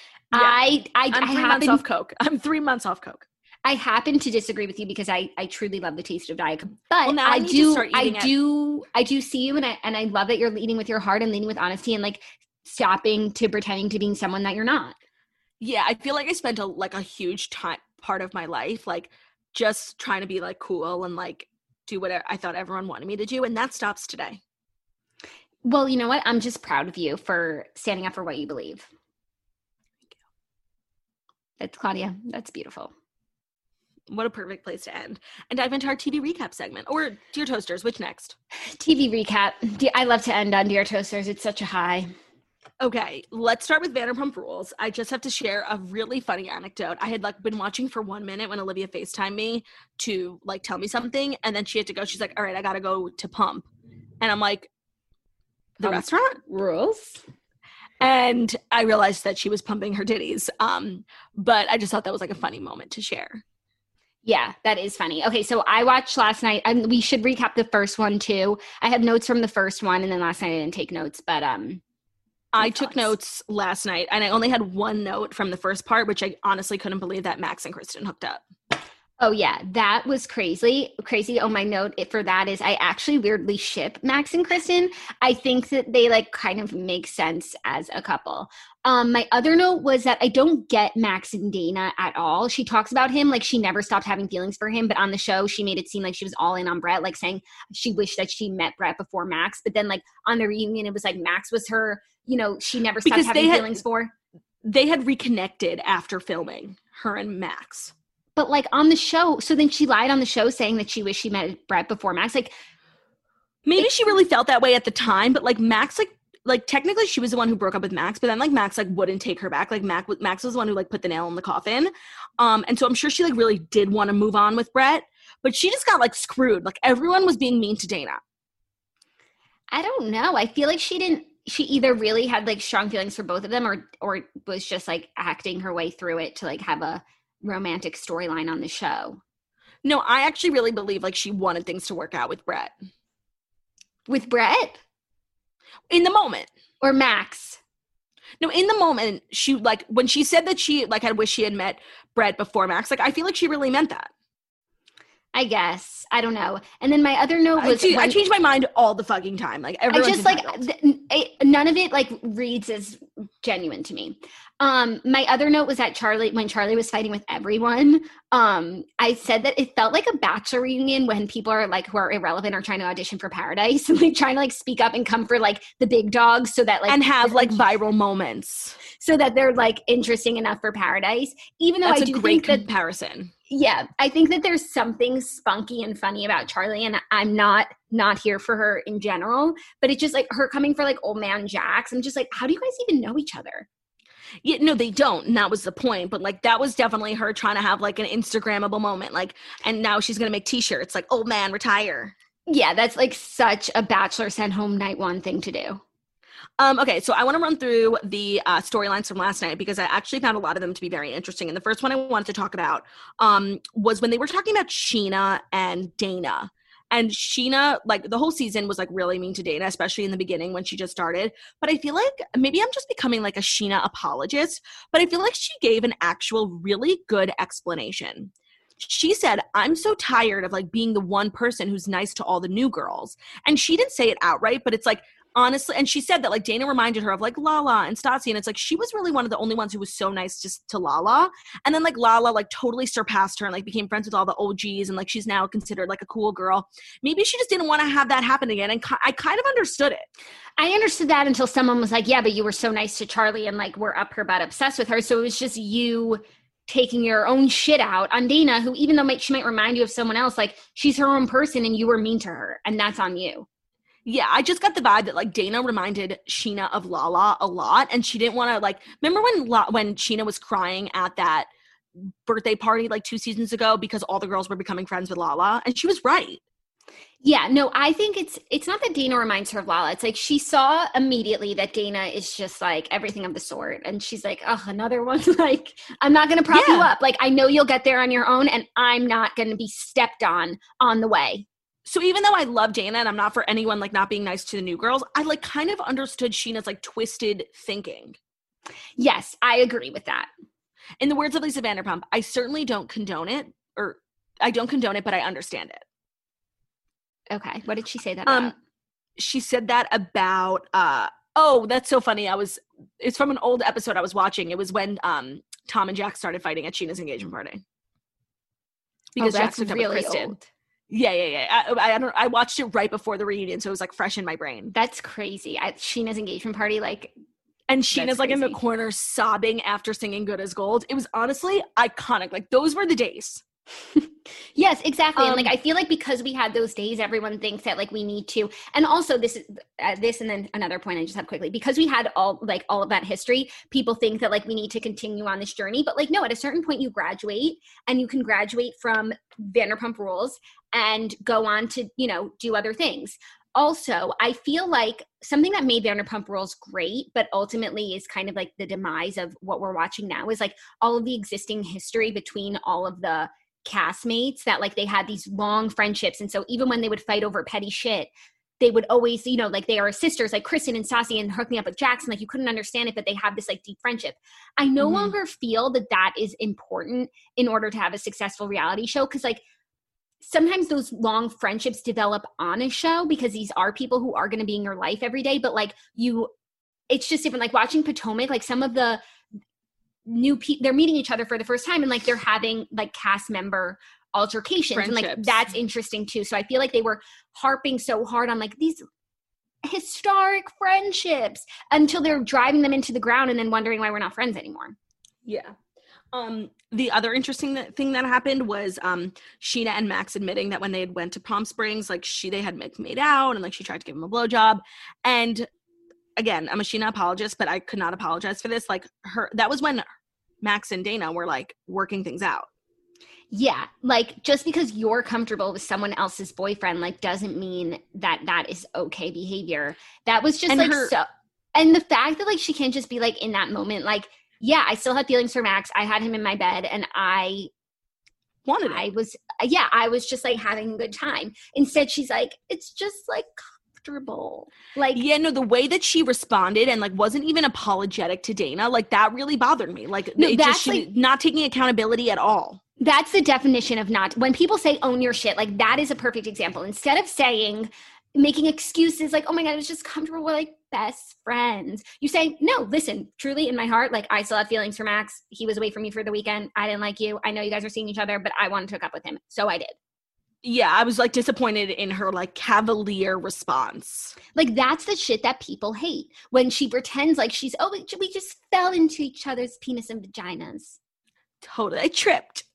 I I, I'm I three happen, months off Coke. I'm three months off Coke. I happen to disagree with you because I, I truly love the taste of Diet Coke. But Well, now I I need to do start I eating it. do I do see you, and I and I love that you're leading with your heart and leading with honesty and like stopping to pretending to being someone that you're not. Yeah, I feel like I spent a like a huge time part of my life like just trying to be like cool and like do whatever I thought everyone wanted me to do, and that stops today. Well, you know what? I'm just proud of you for standing up for what you believe. Thank you. That's Claudia. That's beautiful. What a perfect place to end. And dive into our T V recap segment. Or Dear Toasters, which next? T V recap. I love to end on Dear Toasters. It's such a high. Okay, let's start with Vanderpump Rules. I just have to share a really funny anecdote. I had like been watching for one minute when Olivia FaceTimed me to like tell me something, and then she had to go. She's like, all right, I gotta go to Pump. And I'm like, the Pump restaurant? Rules? And I realized that she was pumping her titties. Um, but I just thought that was like a funny moment to share. Yeah, that is funny. Okay, so I watched last night. Um, we should recap the first one too. I have notes from the first one, and then last night I didn't take notes, but um, I thoughts? took notes last night, and I only had one note from the first part, which I honestly couldn't believe that Max and Kristen hooked up. Oh yeah, that was crazy. Crazy. Oh, my note for that is I actually weirdly ship Max and Kristen. I think that they like kind of make sense as a couple. Um, my other note was that I don't get Max and Dana at all. She talks about him like she never stopped having feelings for him, but on the show she made it seem like she was all in on Brett, like saying she wished that she met Brett before Max. But then like on the reunion, it was like Max was her, you know, she never stopped Because having they had- feelings for. They had reconnected after filming, her and Max. But like on the show, so then she lied on the show saying that she wished she met Brett before Max. Like Maybe she really felt that way at the time, but like Max, like, like technically she was the one who broke up with Max, but then like Max like wouldn't take her back. Like Max, Max was the one who like put the nail in the coffin. Um, and so I'm sure she like really did want to move on with Brett, but she just got like screwed. Like everyone was being mean to Dana. I don't know. I feel like she didn't, she either really had like strong feelings for both of them or, or was just like acting her way through it to like have a romantic storyline on the show. No, I actually really believe like she wanted things to work out with Brett. With Brett? In the moment. Or Max? No, in the moment, she like when she said that she like had wished she had met Brett before Max, like I feel like she really meant that. I guess. I don't know. And then my other note was I, see, when, I change my mind all the fucking time. Like I just like entitled. th- it, none of it like reads as genuine to me. Um, my other note was that Charlie, when Charlie was fighting with everyone, um, I said that it felt like a Bachelor reunion when people are like who are irrelevant are trying to audition for Paradise and like trying to like speak up and come for like the big dogs so that like and have like viral moments so that they're like interesting enough for Paradise. Even though That's I do a great think that comparison. Yeah, I think that there's something spunky and funny about Charlie, and I'm not not here for her in general, but it's just like her coming for like old man Jax. I'm just like, how do you guys even know each other? Yeah, no, they don't. And that was the point. But like that was definitely her trying to have like an Instagrammable moment. Like, and now she's gonna make t-shirts like old man retire. Yeah, that's like such a Bachelor sent home night one thing to do. Um, okay, so I want to run through the uh, storylines from last night because I actually found a lot of them to be very interesting. And the first one I wanted to talk about um, was when they were talking about Scheana and Dana. And Scheana, like the whole season was like really mean to Dana, especially in the beginning when she just started. But I feel like maybe I'm just becoming like a Scheana apologist, but I feel like she gave an actual really good explanation. She said, I'm so tired of like being the one person who's nice to all the new girls. And she didn't say it outright, but it's like, honestly, and she said that like Dana reminded her of like Lala and Stassi, and it's like she was really one of the only ones who was so nice just to Lala, and then like Lala like totally surpassed her and like became friends with all the O Gs, and like she's now considered like a cool girl. Maybe she just didn't want to have that happen again, and I kind of understood it. I understood that until someone was like, yeah, but you were so nice to Charlie and like we're up her butt obsessed with her, so it was just you taking your own shit out on Dana, who even though she might remind you of someone else, like she's her own person and you were mean to her, and that's on you. Yeah, I just got the vibe that like Dana reminded Scheana of Lala a lot, and she didn't want to like remember when La- when Scheana was crying at that birthday party like two seasons ago because all the girls were becoming friends with Lala, and she was right. Yeah, no, I think it's it's not that Dana reminds her of Lala. It's like she saw immediately that Dana is just like everything of the sort, and she's like, oh, another one. Like, I'm not going to prop yeah. you up. Like, I know you'll get there on your own, and I'm not going to be stepped on on the way. So even though I love Dana and I'm not for anyone like not being nice to the new girls, I like kind of understood Sheena's like twisted thinking. Yes, I agree with that. In the words of Lisa Vanderpump, I certainly don't condone it, or I don't condone it, but I understand it. Okay, what did she say that about? Um, she said that about, uh, oh, that's so funny. I was, it's from an old episode I was watching. It was when um, Tom and Jax started fighting at Sheena's engagement party. Because oh, Jax that's took up with really Kristen. old. Yeah, yeah, yeah. I, I don't. I watched it right before the reunion, so it was like fresh in my brain. That's crazy. At Sheena's engagement party, like, and Sheena's like in the corner sobbing after singing "Good as Gold." It was honestly iconic. Like those were the days. Yes, exactly. Um, and like I feel like because we had those days, everyone thinks that like we need to. And also this is uh, this and then another point I just have quickly, because we had all like all of that history, people think that like we need to continue on this journey, but like no, at a certain point you graduate, and you can graduate from Vanderpump Rules and go on to, you know, do other things. Also, I feel like something that made Vanderpump Rules great, but ultimately is kind of like the demise of what we're watching now, is like all of the existing history between all of the castmates, that like they had these long friendships. And so even when they would fight over petty shit, they would always, you know, like they are sisters, like Kristen and Stassi, and hook me up with Jackson. Like you couldn't understand it, but they have this like deep friendship. I no mm-hmm. longer feel that that is important in order to have a successful reality show. Cause like sometimes those long friendships develop on a show because these are people who are going to be in your life every day. But like you, it's just different. Like watching Potomac, like some of the new people, they're meeting each other for the first time, and like they're having like cast member altercations, and like that's interesting too. So I feel like they were harping so hard on like these historic friendships until they're driving them into the ground and then wondering why we're not friends anymore. Yeah. Um, the other interesting th- thing that happened was um, Scheana and Max admitting that when they had went to Palm Springs, like she they had made out, and like she tried to give him a blowjob. And again, I'm a Scheana apologist, but I could not apologize for this. Like her, that was when Max and Dana were like working things out. Yeah. Like just because you're comfortable with someone else's boyfriend, like doesn't mean that that is okay behavior. That was just and like, her, so, and the fact that like, she can't just be like in that moment, like, yeah, I still had feelings for Max. I had him in my bed, and I wanted it. I was, yeah, I was just like having a good time. Instead, she's like, it's just like comfortable. Like, yeah, no, the way that she responded and like wasn't even apologetic to Dana, like that really bothered me. Like, No, it that's, just she like- not taking accountability at all. that's the definition of not, when people say own your shit, like that is a perfect example. Instead of saying, making excuses like, oh my God, it was just comfortable, we're like best friends. You say, no, listen, truly in my heart, like I still have feelings for Max. He was away from me for the weekend. I didn't like you. I know you guys are seeing each other, but I wanted to hook up with him. So I did. Yeah, I was like disappointed in her like cavalier response. Like that's the shit that people hate. When she pretends like she's, oh, we we just fell into each other's penis and vaginas. Totally. I tripped.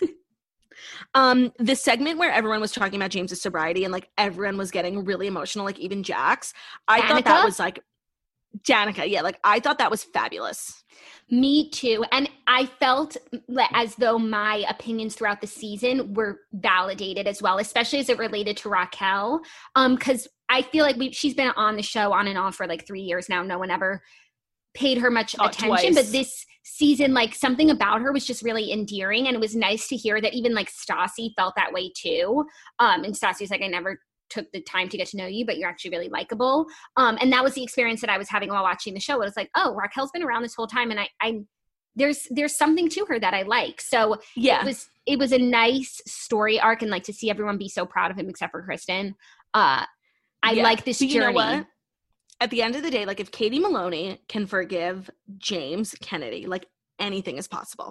Um, the segment where everyone was talking about James's sobriety and like everyone was getting really emotional, like even Jax, I thought that Danica? was like Danica. Yeah, like I thought that was fabulous. Me too. And I felt le- as though my opinions throughout the season were validated as well, especially as it related to Raquel. Um, because I feel like we she's been on the show on and off for like three years now. No one ever paid her much Oh, attention, twice. but this season, like something about her was just really endearing, and it was nice to hear that even like Stassi felt that way too. Um, and Stassi's like, I never took the time to get to know you, but you're actually really likable. Um, and that was the experience that I was having while watching the show. It was like, oh, Raquel's been around this whole time, and I, I there's there's something to her that I like. So Yeah. it was it was a nice story arc, and like to see everyone be so proud of him except for Kristen. Uh, I Yeah. like this But you know journey. what? At the end of the day, like if Katie Maloney can forgive James Kennedy, like anything is possible.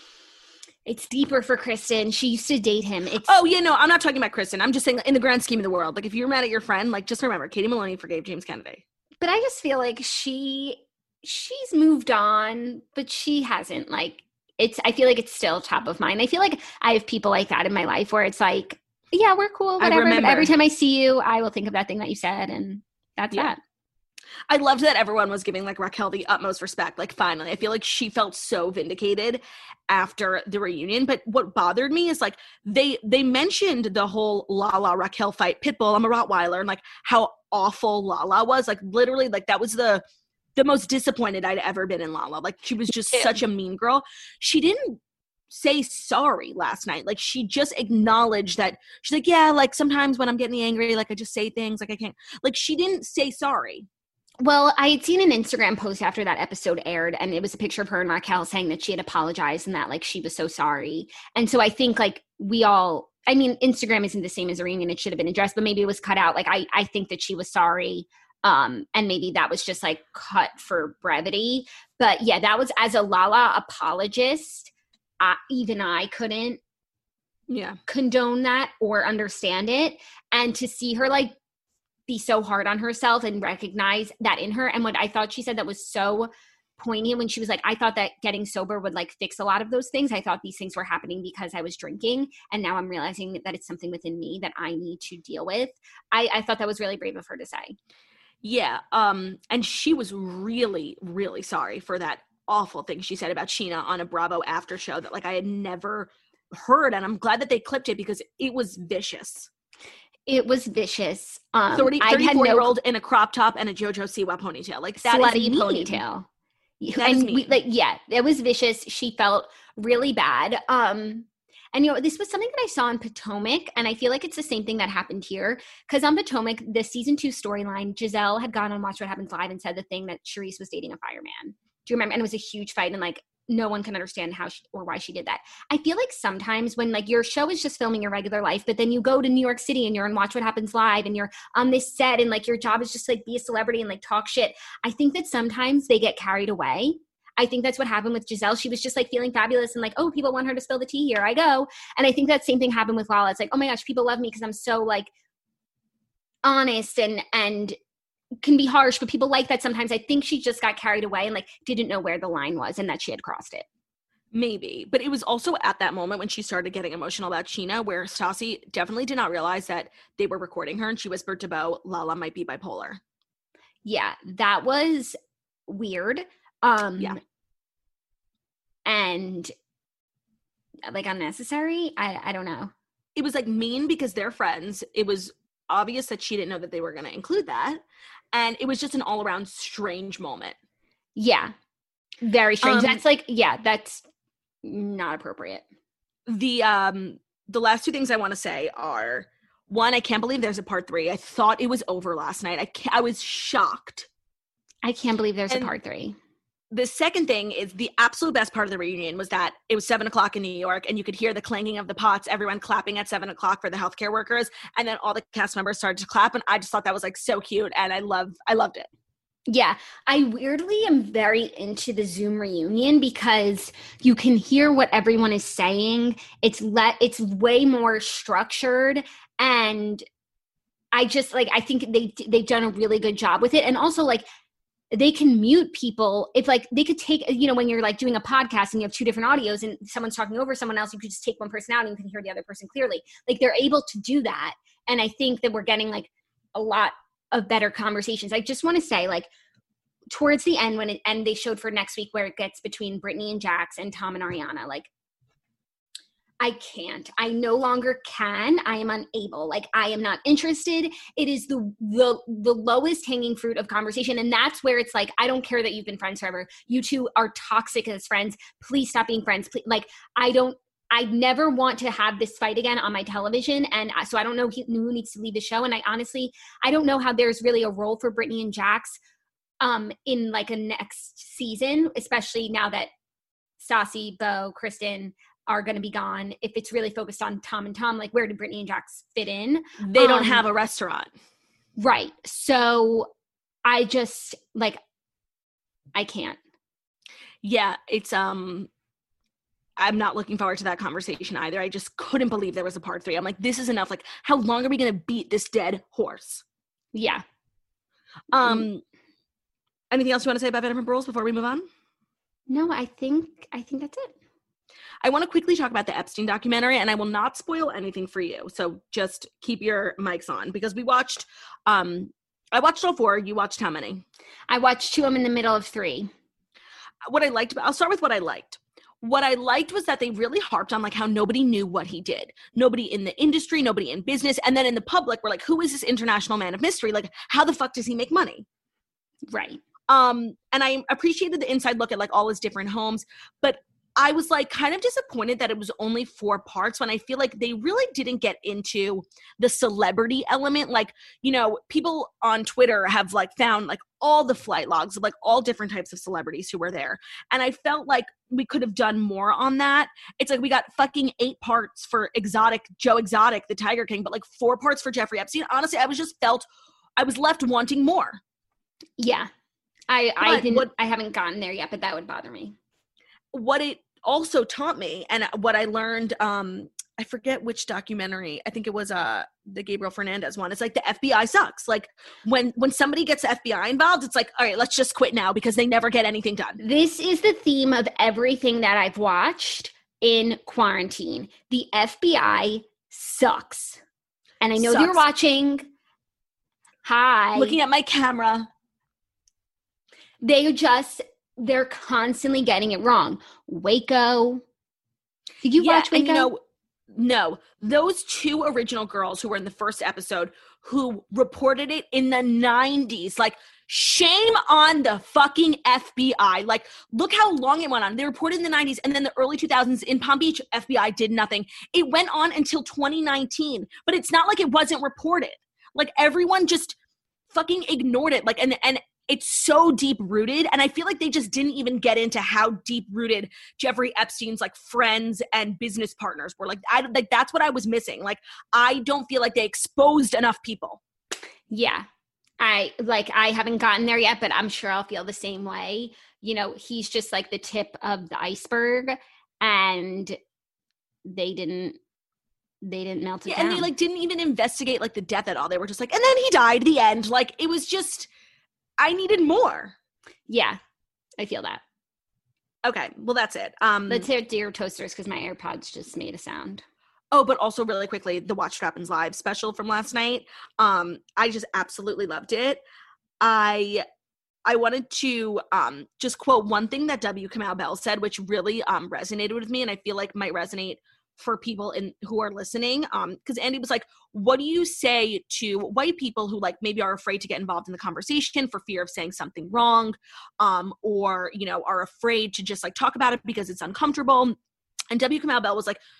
It's deeper for Kristen. She used to date him. It's Oh, yeah, no, I'm not talking about Kristen. I'm just saying in the grand scheme of the world. Like if you're mad at your friend, like just remember Katie Maloney forgave James Kennedy. but I just feel like she she's moved on, but she hasn't. Like it's I feel like it's still top of mind. I feel like I have people like that in my life where it's like, yeah, we're cool, I whatever. But remember. every time I see you, I will think of that thing that you said, and that's Yeah. that. I loved that everyone was giving like Raquel the utmost respect. Like finally, I feel like she felt so vindicated after the reunion. But what bothered me is like they they mentioned the whole Lala Raquel fight, Pitbull, I'm a Rottweiler, and like how awful Lala was. Like literally, like that was the the most disappointed I'd ever been in Lala. Like she was just Ew. such a mean girl. She didn't say sorry last night. Like she just acknowledged that she's like, yeah, like sometimes when I'm getting angry, like I just say things like I can't. Like she didn't say sorry. Well, I had seen an Instagram post after that episode aired, and it was a picture of her and Raquel saying that she had apologized and that like she was so sorry. And so I think like we all, I mean, Instagram isn't the same as a reunion. It should have been addressed, but maybe it was cut out. Like I, I think that she was sorry. Um, and maybe that was just like cut for brevity. But yeah, that was as a Lala apologist. Uh, even I couldn't Yeah. condone that or understand it. And to see her like be so hard on herself and recognize that in her. And what I thought she said that was so poignant when she was like, I thought that getting sober would like fix a lot of those things. I thought these things were happening because I was drinking. And now I'm realizing that it's something within me that I need to deal with. I, I thought that was really brave of her to say. Yeah. Um, and she was really, really sorry for that awful thing she said about Sheena on a Bravo after show that like I had never heard. And I'm glad that they clipped it because it was vicious. It was vicious. Um, thirty, I had thirty-four no year old in a crop top and a JoJo Siwa ponytail. Like that slutty is mean. ponytail. That and is we, mean. like, yeah, it was vicious. She felt really bad. Um, and you know, this was something that I saw in Potomac, and I feel like it's the same thing that happened here. Because on Potomac, the season two storyline, Giselle had gone on Watch What Happens Live and said the thing that Charisse was dating a fireman. Do you remember? And it was a huge fight, and like no one can understand how she, or why she did that. I feel like sometimes when like your show is just filming your regular life, but then you go to New York City and you're on Watch What Happens Live and you're on this set and like your job is just to, like be a celebrity and like talk shit. I think that sometimes they get carried away. I think that's what happened with Giselle. She was just like feeling fabulous and like, oh, people want her to spill the tea. Here I go. And I think that same thing happened with Lala. It's like, oh my gosh, people love me because I'm so like honest and and can be harsh, but people like that sometimes. I think she just got carried away and like didn't know where the line was and that she had crossed it. Maybe. But it was also at that moment when she started getting emotional about Sheena where Stassi definitely did not realize that they were recording her and she whispered to Beau, Lala might be bipolar. Yeah, that was weird. Um, Yeah. And like unnecessary. I, I don't know. It was like mean because they're friends. It was obvious that she didn't know that they were going to include that. And it was just an all around strange moment. Yeah. Very strange. Um, That's like, yeah, that's not appropriate. the um the last two things I want to say are, one, I can't believe there's a part three. I thought it was over last night. I ca- I was shocked. I can't believe there's And a part three. The second thing is, the absolute best part of the reunion was that it was seven o'clock in New York, and you could hear the clanging of the pots, everyone clapping at seven o'clock for the healthcare workers. And then all the cast members started to clap. And I just thought that was like so cute. And I love, I loved it. Yeah, I weirdly am very into the Zoom reunion because you can hear what everyone is saying. It's let it's way more structured, and I just like I think they they've done a really good job with it. And also, like, they can mute people if like they could take, you know, when you're like doing a podcast and you have two different audios and someone's talking over someone else, you could just take one person out and you can hear the other person clearly. Like, they're able to do that, and I think that we're getting like a lot of better conversations. I just want to say, like, towards the end when it and they showed for next week where it gets between Brittany and Jax and Tom and Ariana, like, I can't. I no longer can. I am unable. Like, I am not interested. It is the the the lowest hanging fruit of conversation, and that's where it's like, I don't care that you've been friends forever. You two are toxic as friends. Please stop being friends. Please, like, I don't. I never want to have this fight again on my television. And so I don't know who needs to leave the show. And I honestly, I don't know how there's really a role for Brittany and Jax um, in like a next season, especially now that Stassi, Bo, Kristen are going to be gone. If it's really focused on Tom and Tom, like, where do Brittany and Jax fit in? They don't um, have a restaurant. Right. So I just like, I can't. Yeah, it's, um, I'm not looking forward to that conversation either. I just couldn't believe there was a part three. I'm like, this is enough. Like, how long are we going to beat this dead horse? Yeah. Um, anything else you want to say about Vanderpump Rules before we move on? No, I think, I think that's it. I want to quickly talk about the Epstein documentary, and I will not spoil anything for you. So just keep your mics on, because we watched, um, I watched all four. You watched how many? I watched two. I'm in the middle of three. What I liked, I'll start with what I liked. What I liked was that they really harped on like how nobody knew what he did. Nobody in the industry, nobody in business. And then in the public, we're like, who is this international man of mystery? Like, how the fuck does he make money? Right. Um, and I appreciated the inside look at like all his different homes, but I was like kind of disappointed that it was only four parts when I feel like they really didn't get into the celebrity element. Like, you know, people on Twitter have like found like all the flight logs of like all different types of celebrities who were there. And I felt like we could have done more on that. It's like we got fucking eight parts for Exotic, Joe Exotic, the Tiger King, but like four parts for Jeffrey Epstein. Honestly, I was just felt, I was left wanting more. Yeah. I, I But didn't, what- I haven't gotten there yet, but that would bother me. What it also taught me, and what I learned, um, I forget which documentary, I think it was uh, the Gabriel Fernandez one. It's like the F B I sucks. Like when, when somebody gets the F B I involved, it's like, all right, let's just quit now because they never get anything done. This is the theme of everything that I've watched in quarantine. The F B I sucks. And I know Sucks. you're watching. Hi. Looking at my camera. They just, they're constantly getting it wrong. Waco. Did you Yeah, watch Waco? and you know, no, those two original girls who were in the first episode who reported it in the nineties, like, shame on the fucking F B I. Like, look how long it went on. They reported in the nineties, and then the early two thousands in Palm Beach, F B I did nothing. It went on until twenty nineteen, but it's not like it wasn't reported. Like, everyone just fucking ignored it. Like, and and it's so deep rooted, and I feel like they just didn't even get into how deep rooted Jeffrey Epstein's like friends and business partners were. Like, I like that's what I was missing. Like, I don't feel like they exposed enough people. Yeah. I like, I haven't gotten there yet, but I'm sure I'll feel the same way. You know, he's just like the tip of the iceberg, and they didn't, they didn't melt it Yeah, down. and they like didn't even investigate like the death at all. They were just like, and then he died. The end. Like, it was just, I needed more. Yeah, I feel that. Okay, well that's it. Um, Let's hear Dear Toasters because my AirPods just made a sound. Oh, but also really quickly, the Watch What Happens Live special from last night. Um, I just absolutely loved it. I I wanted to um, just quote one thing that W. Kamau Bell said, which really um, resonated with me, and I feel like might resonate for people in who are listening. Um, because Andy was like, "What do you say to white people who like maybe are afraid to get involved in the conversation for fear of saying something wrong, um, or you know are afraid to just like talk about it because it's uncomfortable?" And W. Kamau Bell was like,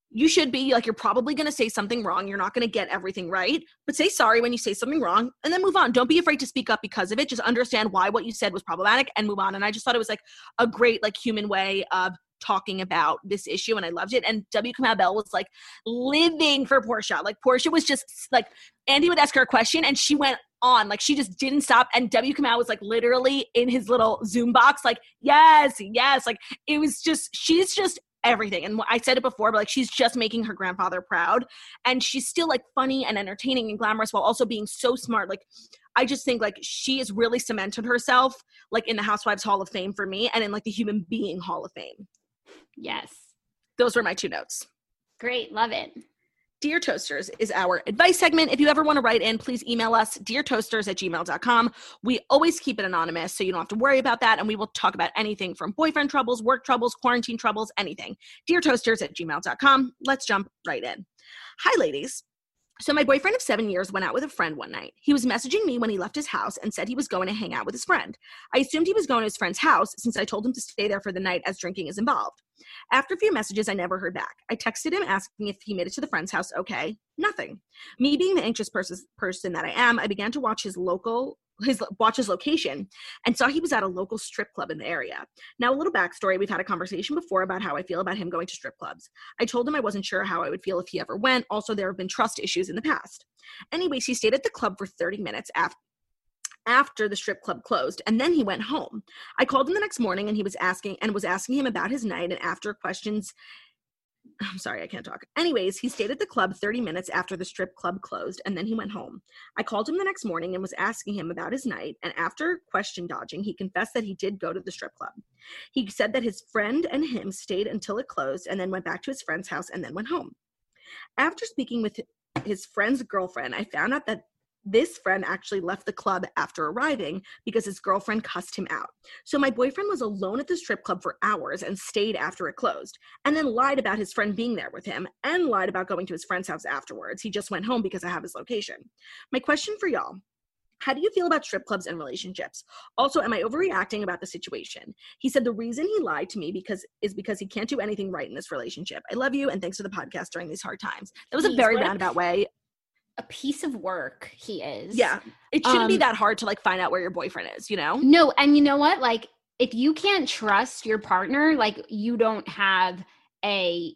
You should be like, you're probably going to say something wrong. You're not going to get everything right, but say sorry when you say something wrong and then move on. Don't be afraid to speak up because of it. Just understand why what you said was problematic and move on. And I just thought it was like a great, like, human way of talking about this issue. And I loved it. And W. Kamau Bell was like living for Portia. Like Portia was just like, Andy would ask her a question and she went on, like she just didn't stop. And W. Kamau was like literally in his little Zoom box, like, yes, yes. Like it was just, she's just everything. And I said it before, but like she's just making her grandfather proud, and she's still like funny and entertaining and glamorous while also being so smart. Like I just think like she has really cemented herself like in the Housewives Hall of Fame for me, and in like the Human Being Hall of Fame. Yes, those were my two notes. Great, love it. Dear Toasters is our advice segment. If you ever want to write in, please email us, dear toasters at gmail dot com. We always keep it anonymous, so you don't have to worry about that, and we will talk about anything from boyfriend troubles, work troubles, quarantine troubles, anything. dear toasters at gmail dot com. Let's jump right in. Hi, ladies. So my boyfriend of seven years went out with a friend one night. He was messaging me when he left his house and said he was going to hang out with his friend. I assumed he was going to his friend's house since I told him to stay there for the night as drinking is involved. After a few messages, I never heard back. I texted him asking if he made it to the friend's house okay. Nothing. Me being the anxious pers- person that I am, I began to watch his local his watch his location and saw he was at a local strip club in the area. Now, a little backstory. We've had a conversation before about how I feel about him going to strip clubs. I told him I wasn't sure how I would feel if he ever went. Also, there have been trust issues in the past. Anyways, he stayed at the club for thirty minutes after after the strip club closed, and then he went home. I called him the next morning and he was asking and was asking him about his night, and after questions I'm sorry, I can't talk. Anyways, he stayed at the club thirty minutes after the strip club closed, and then he went home. I called him the next morning and was asking him about his night, and after question dodging, he confessed that he did go to the strip club. He said that his friend and him stayed until it closed and then went back to his friend's house and then went home. After speaking with his friend's girlfriend, I found out that this friend actually left the club after arriving because his girlfriend cussed him out. So my boyfriend was alone at the strip club for hours and stayed after it closed, and then lied about his friend being there with him and lied about going to his friend's house afterwards. He just went home because I have his location. My question for y'all: how do you feel about strip clubs and relationships? Also, am I overreacting about the situation? He said the reason he lied to me because is because he can't do anything right in this relationship. I love you, and thanks for the podcast during these hard times. That was a Jeez, very what a- roundabout way. A piece of work he is. Yeah. It shouldn't Um, be that hard to like find out where your boyfriend is, you know? No, and you know what? Like, if you can't trust your partner, like you don't have a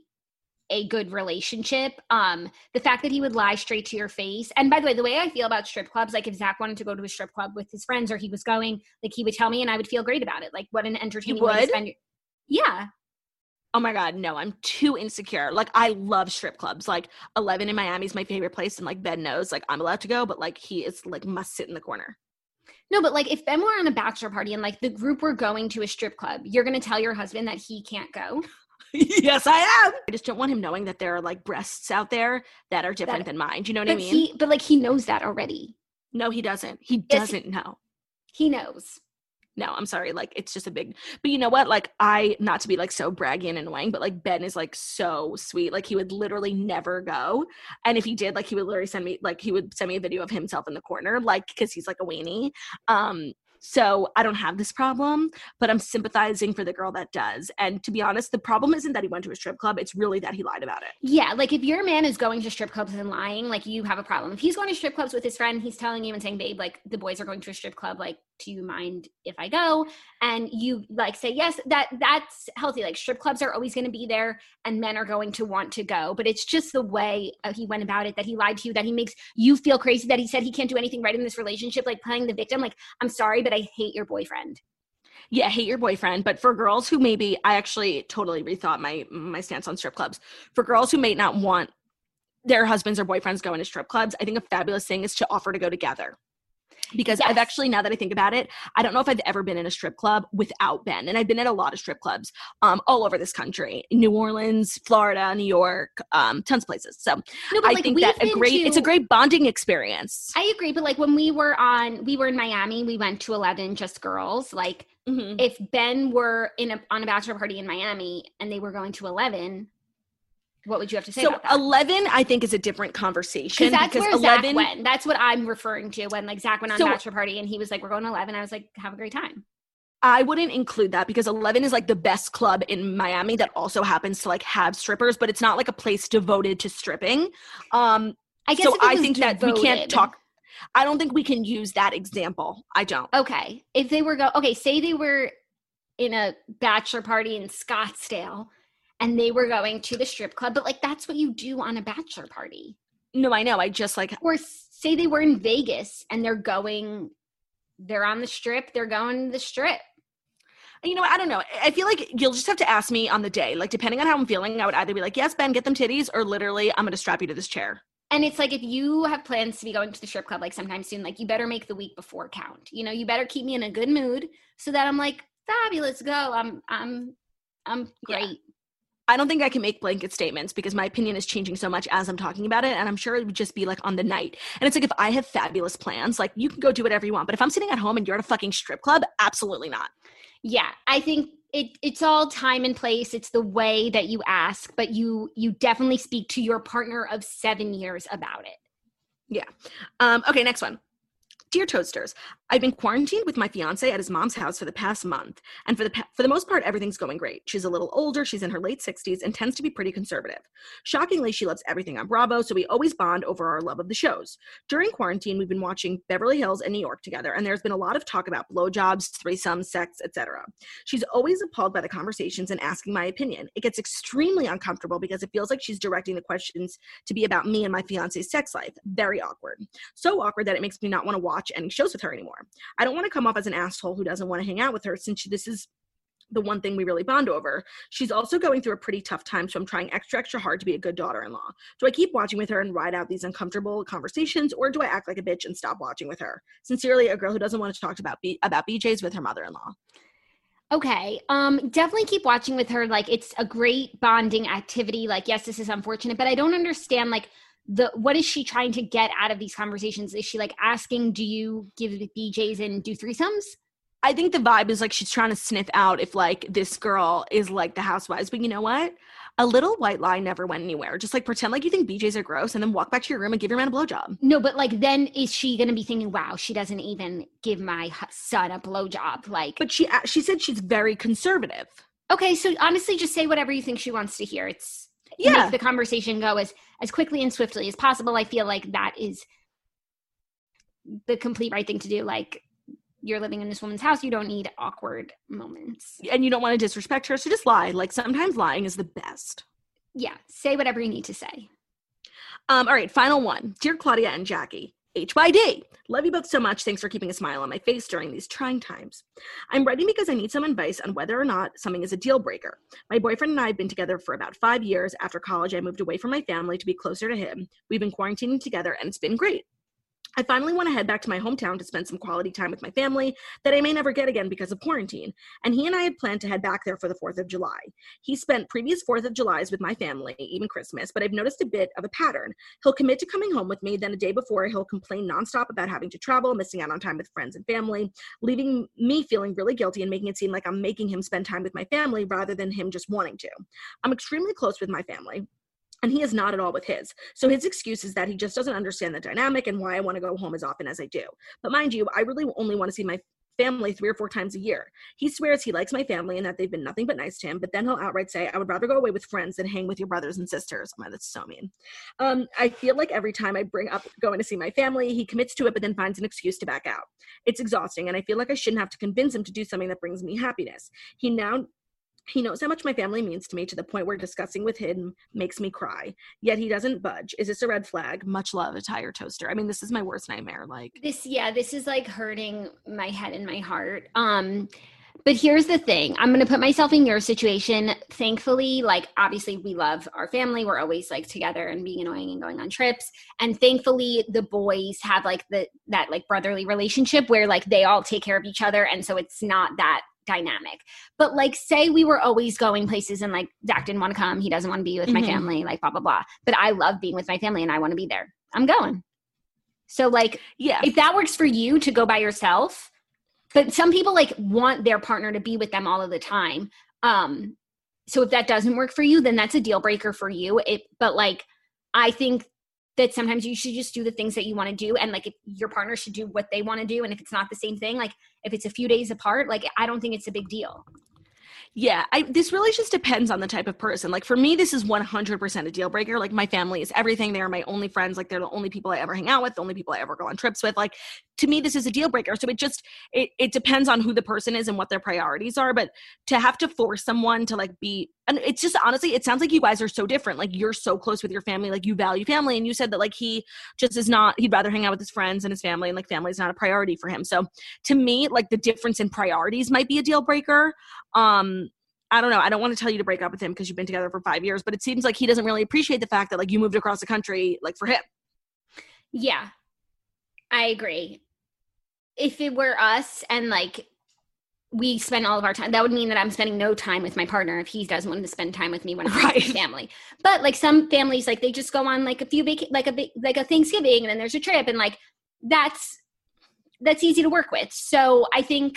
a good relationship. Um, the fact that he would lie straight to your face. And by the way, the way I feel about strip clubs, like if Zach wanted to go to a strip club with his friends or he was going, like he would tell me and I would feel great about it. Like what an entertaining way to would? spend your- Yeah. Oh my God, no, I'm too insecure. Like, I love strip clubs. Like, eleven in Miami is my favorite place, and like Ben knows, like I'm allowed to go, but like he is like must sit in the corner. No, but like if Ben were on a bachelor party and like the group were going to a strip club, you're going to tell your husband that he can't go? Yes, I am. I just don't want him knowing that there are like breasts out there that are different That- than mine. Do you know what But I mean? he, but like he knows that already. No, he doesn't. He Yes, doesn't know. He knows. No, I'm sorry. Like, it's just a big, but you know what? Like, I, not to be like so braggy and annoying, but like Ben is like so sweet. Like, he would literally never go. And if he did, like, he would literally send me, like, he would send me a video of himself in the corner, like, because he's like a weenie. Um, So I don't have this problem, but I'm sympathizing for the girl that does. And to be honest, the problem isn't that he went to a strip club. It's really that he lied about it. Yeah, like if your man is going to strip clubs and lying, like you have a problem. If he's going to strip clubs with his friend, he's telling you and saying, babe, like the boys are going to a strip club, like, do you mind if I go? And you like say, yes, that that's healthy. Like strip clubs are always going to be there and men are going to want to go. But it's just the way uh, he went about it, that he lied to you, that he makes you feel crazy, that he said he can't do anything right in this relationship, like playing the victim. Like, I'm sorry, but I hate your boyfriend. Yeah, hate your boyfriend. But for girls who maybe, I actually totally rethought my my stance on strip clubs. For girls who may not want their husbands or boyfriends going to strip clubs, I think a fabulous thing is to offer to go together. Because Yes. I've actually, now that I think about it, I don't know if I've ever been in a strip club without Ben. And I've been at a lot of strip clubs um, all over this country. New Orleans, Florida, New York, um, tons of places. So No, but, I like, think we've that a been great, to- it's a great bonding experience. I agree, but like when we were on, we were in Miami, we went to eleven, just girls. Like Mhm. if Ben were in a, on a bachelor party in Miami and they were going to eleven, what would you have to say So about that? eleven, I think, is a different conversation. Because that's because where eleven, Zach went. That's what I'm referring to when like Zach went on So- a bachelor party and he was like, we're going to eleven. I was like, have a great time. I wouldn't include that because Eleven is like the best club in Miami that also happens to like have strippers, but it's not like a place devoted to stripping. Um, I guess so if it I was think that we can't devoted- talk. I don't think we can use that example. I don't. Okay. If they were go okay, say they were in a bachelor party in Scottsdale and they were going to the strip club, but like that's what you do on a bachelor party. No, I know. I just like Or say they were in Vegas and they're going, they're on the strip, they're going to the strip. you know, I don't know. I feel like you'll just have to ask me on the day. Like, depending on how I'm feeling, I would either be like, yes, Ben, get them titties, or literally, I'm going to strap you to this chair. And it's like, if you have plans to be going to the strip club like sometime soon, like you better make the week before count. You know, you better keep me in a good mood so that I'm like, fabulous, go. I'm, I'm, I'm great. Yeah. I don't think I can make blanket statements because my opinion is changing so much as I'm talking about it. And I'm sure it would just be like on the night. And it's like, if I have fabulous plans, like you can go do whatever you want. But if I'm sitting at home and you're at a fucking strip club, absolutely not. Yeah. I think it, it's all time and place. It's the way that you ask, but you, you definitely speak to your partner of seven years about it. Yeah. Um, okay. Next one. Dear Toasters, I've been quarantined with my fiance at his mom's house for the past month, and for the pa- for the most part, everything's going great. She's a little older, she's in her late sixties, and tends to be pretty conservative. Shockingly, she loves everything on Bravo, so we always bond over our love of the shows. During quarantine, we've been watching Beverly Hills and New York together, and there's been a lot of talk about blowjobs, threesomes, sex, et cetera. She's always appalled by the conversations and asking my opinion. It gets extremely uncomfortable because it feels like she's directing the questions to be about me and my fiance's sex life. Very awkward. So awkward that it makes me not want to watch any shows with her anymore. I don't want to come off as an asshole who doesn't want to hang out with her since she, this is the one thing we really bond over. She's also going through a pretty tough time, so I'm trying extra, extra hard to be a good daughter-in-law. Do I keep watching with her and ride out these uncomfortable conversations, or do I act like a bitch and stop watching with her? Sincerely, a girl who doesn't want to talk about B- about B Js with her mother-in-law. Okay. Um, definitely keep watching with her. Like, it's a great bonding activity. Like, yes, this is unfortunate, but I don't understand, like, the what is she trying to get out of these conversations? Is she like asking, do you give B Js and do threesomes? I think the vibe is like she's trying to sniff out if like this girl is like the housewives. But you know what? A little white lie never went anywhere. Just like pretend like you think B Js are gross and then walk back to your room and give your man a blowjob. No, but like then is she going to be thinking, wow, she doesn't even give my son a blowjob? Like, But she she said she's very conservative. Okay, so honestly, just say whatever you think she wants to hear. It's Yeah. Make the conversation go as as quickly and swiftly as possible. I feel like that is the complete right thing to do. Like, you're living in this woman's house, you don't need awkward moments. And you don't want to disrespect her, so just lie. Like, sometimes lying is the best. Yeah, say whatever you need to say. Um, all right, final one. Dear Claudia and Jackie, H Y D. Love you both so much. Thanks for keeping a smile on my face during these trying times. I'm writing because I need some advice on whether or not something is a deal breaker. My boyfriend and I have been together for about five years. After college, I moved away from my family to be closer to him. We've been quarantining together, and it's been great. I finally want to head back to my hometown to spend some quality time with my family that I may never get again because of quarantine. And he and I had planned to head back there for the fourth of July. He spent previous fourth of Julys with my family, even Christmas, but I've noticed a bit of a pattern. He'll commit to coming home with me, then a day before he'll complain nonstop about having to travel, missing out on time with friends and family, leaving me feeling really guilty and making it seem like I'm making him spend time with my family rather than him just wanting to. I'm extremely close with my family, and he is not at all with his. So his excuse is that he just doesn't understand the dynamic and why I want to go home as often as I do. But mind you, I really only want to see my family three or four times a year. He swears he likes my family and that they've been nothing but nice to him, but then he'll outright say, I would rather go away with friends than hang with your brothers and sisters. Oh, that's so mean. Um, I feel like every time I bring up going to see my family, he commits to it, but then finds an excuse to back out. It's exhausting, and I feel like I shouldn't have to convince him to do something that brings me happiness. He now He knows how much my family means to me to the point where discussing with him makes me cry. Yet he doesn't budge. Is this a red flag? Much love, a tire toaster. I mean, this is my worst nightmare. Like This, yeah, this is like hurting my head and my heart. Um, but here's the thing. I'm going to put myself in your situation. Thankfully, like, obviously we love our family. We're always like together and being annoying and going on trips. And thankfully the boys have like the, that like brotherly relationship where like they all take care of each other. And so it's not that dynamic. But like, say we were always going places and like Zach didn't want to come, he doesn't want to be with mm-hmm. my family, like blah blah blah, but I love being with my family and I want to be there, I'm going. So like, yeah, if that works for you to go by yourself, but some people like want their partner to be with them all of the time, um so if that doesn't work for you, then that's a deal breaker for you. It but like, I think that sometimes you should just do the things that you want to do. And like, if your partner should do what they want to do. And if it's not the same thing, like if it's a few days apart, like, I don't think it's a big deal. Yeah, I, this really just depends on the type of person. Like for me, this is one hundred percent a deal breaker. Like my family is everything. They're my only friends. Like they're the only people I ever hang out with, the only people I ever go on trips with. Like to me, this is a deal breaker. So it just, it, it depends on who the person is and what their priorities are. But to have to force someone to like be, and it's just honestly, it sounds like you guys are so different. Like you're so close with your family, like you value family. And you said that like he just is not, he'd rather hang out with his friends and his family, and like family is not a priority for him. So to me, like the difference in priorities might be a deal breaker. Um, I don't know. I don't want to tell you to break up with him because you've been together for five years, but it seems like he doesn't really appreciate the fact that like you moved across the country, like for him. Yeah, I agree. If it were us and like we spend all of our time, that would mean that I'm spending no time with my partner if he doesn't want to spend time with me when I'm right. with his family. But like some families, like they just go on like a few vac- like a like a Thanksgiving and then there's a trip, and like that's that's easy to work with. So I think.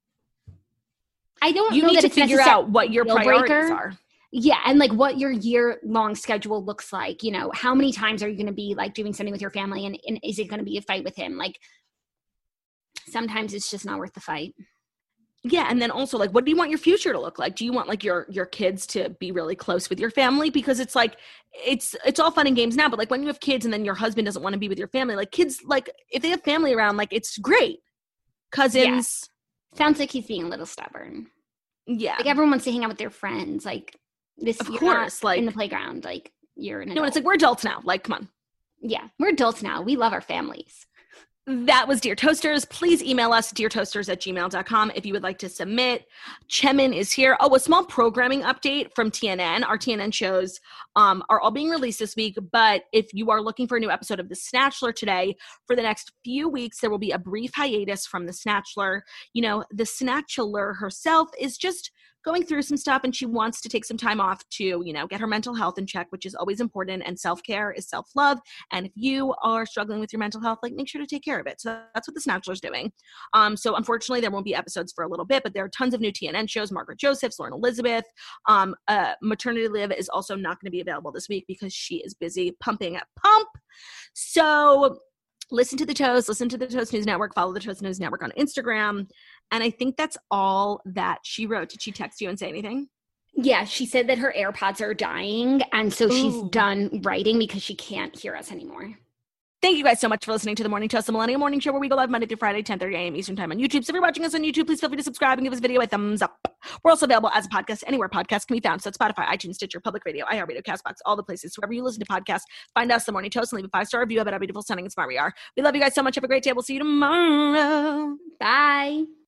I don't you know need that to it's figure out what your priorities breaker. are. Yeah. And like what your year long schedule looks like, you know, how many times are you going to be like doing something with your family, and, and is it going to be a fight with him? Like sometimes it's just not worth the fight. Yeah. And then also like, what do you want your future to look like? Do you want like your, your kids to be really close with your family? Because it's like, it's, it's all fun and games now, but like when you have kids and then your husband doesn't want to be with your family, like kids, like if they have family around, like it's great. Cousins. Yeah. Sounds like he's being a little stubborn. Yeah. Like everyone wants to hang out with their friends. Like this, of you're course, not like in the playground. Like you're an adult. No, it's like we're adults now. Like, come on. Yeah, we're adults now. We love our families. That was Dear Toasters. Please email us, dear toasters at gmail dot com if you would like to submit. Chemin is here. Oh, a small programming update from T N N. Our T N N shows um, are all being released this week, but if you are looking for a new episode of The Snatchler today, for the next few weeks, there will be a brief hiatus from The Snatchler. You know, The Snatchler herself is just going through some stuff, and she wants to take some time off to, you know, get her mental health in check, which is always important. And self-care is self-love. And if you are struggling with your mental health, like make sure to take care of it. So that's what The Snatchler is doing. Um, so unfortunately, there won't be episodes for a little bit, but there are tons of new T N N shows. Margaret Josephs, Lauren Elizabeth. Um, uh, Maternity Live is also not going to be available this week because she is busy pumping at Pump. So listen to the Toast, listen to the Toast News Network, follow the Toast News Network on Instagram. And I think that's all that she wrote. Did she text you and say anything? Yeah, she said that her AirPods are dying, and so Ooh. she's done writing because she can't hear us anymore. Thank you guys so much for listening to The Morning Toast, the Millennial Morning Show, where we go live Monday through Friday, ten thirty a.m. Eastern Time on YouTube. So if you're watching us on YouTube, please feel free to subscribe and give this video a thumbs up. We're also available as a podcast anywhere podcasts can be found. So Spotify, iTunes, Stitcher, Public Radio, iHeartRadio, CastBox, all the places. So wherever you listen to podcasts, find us, The Morning Toast, and leave a five-star review about how beautiful, stunning, and smart we are. We love you guys so much. Have a great day. We'll see you tomorrow. Bye.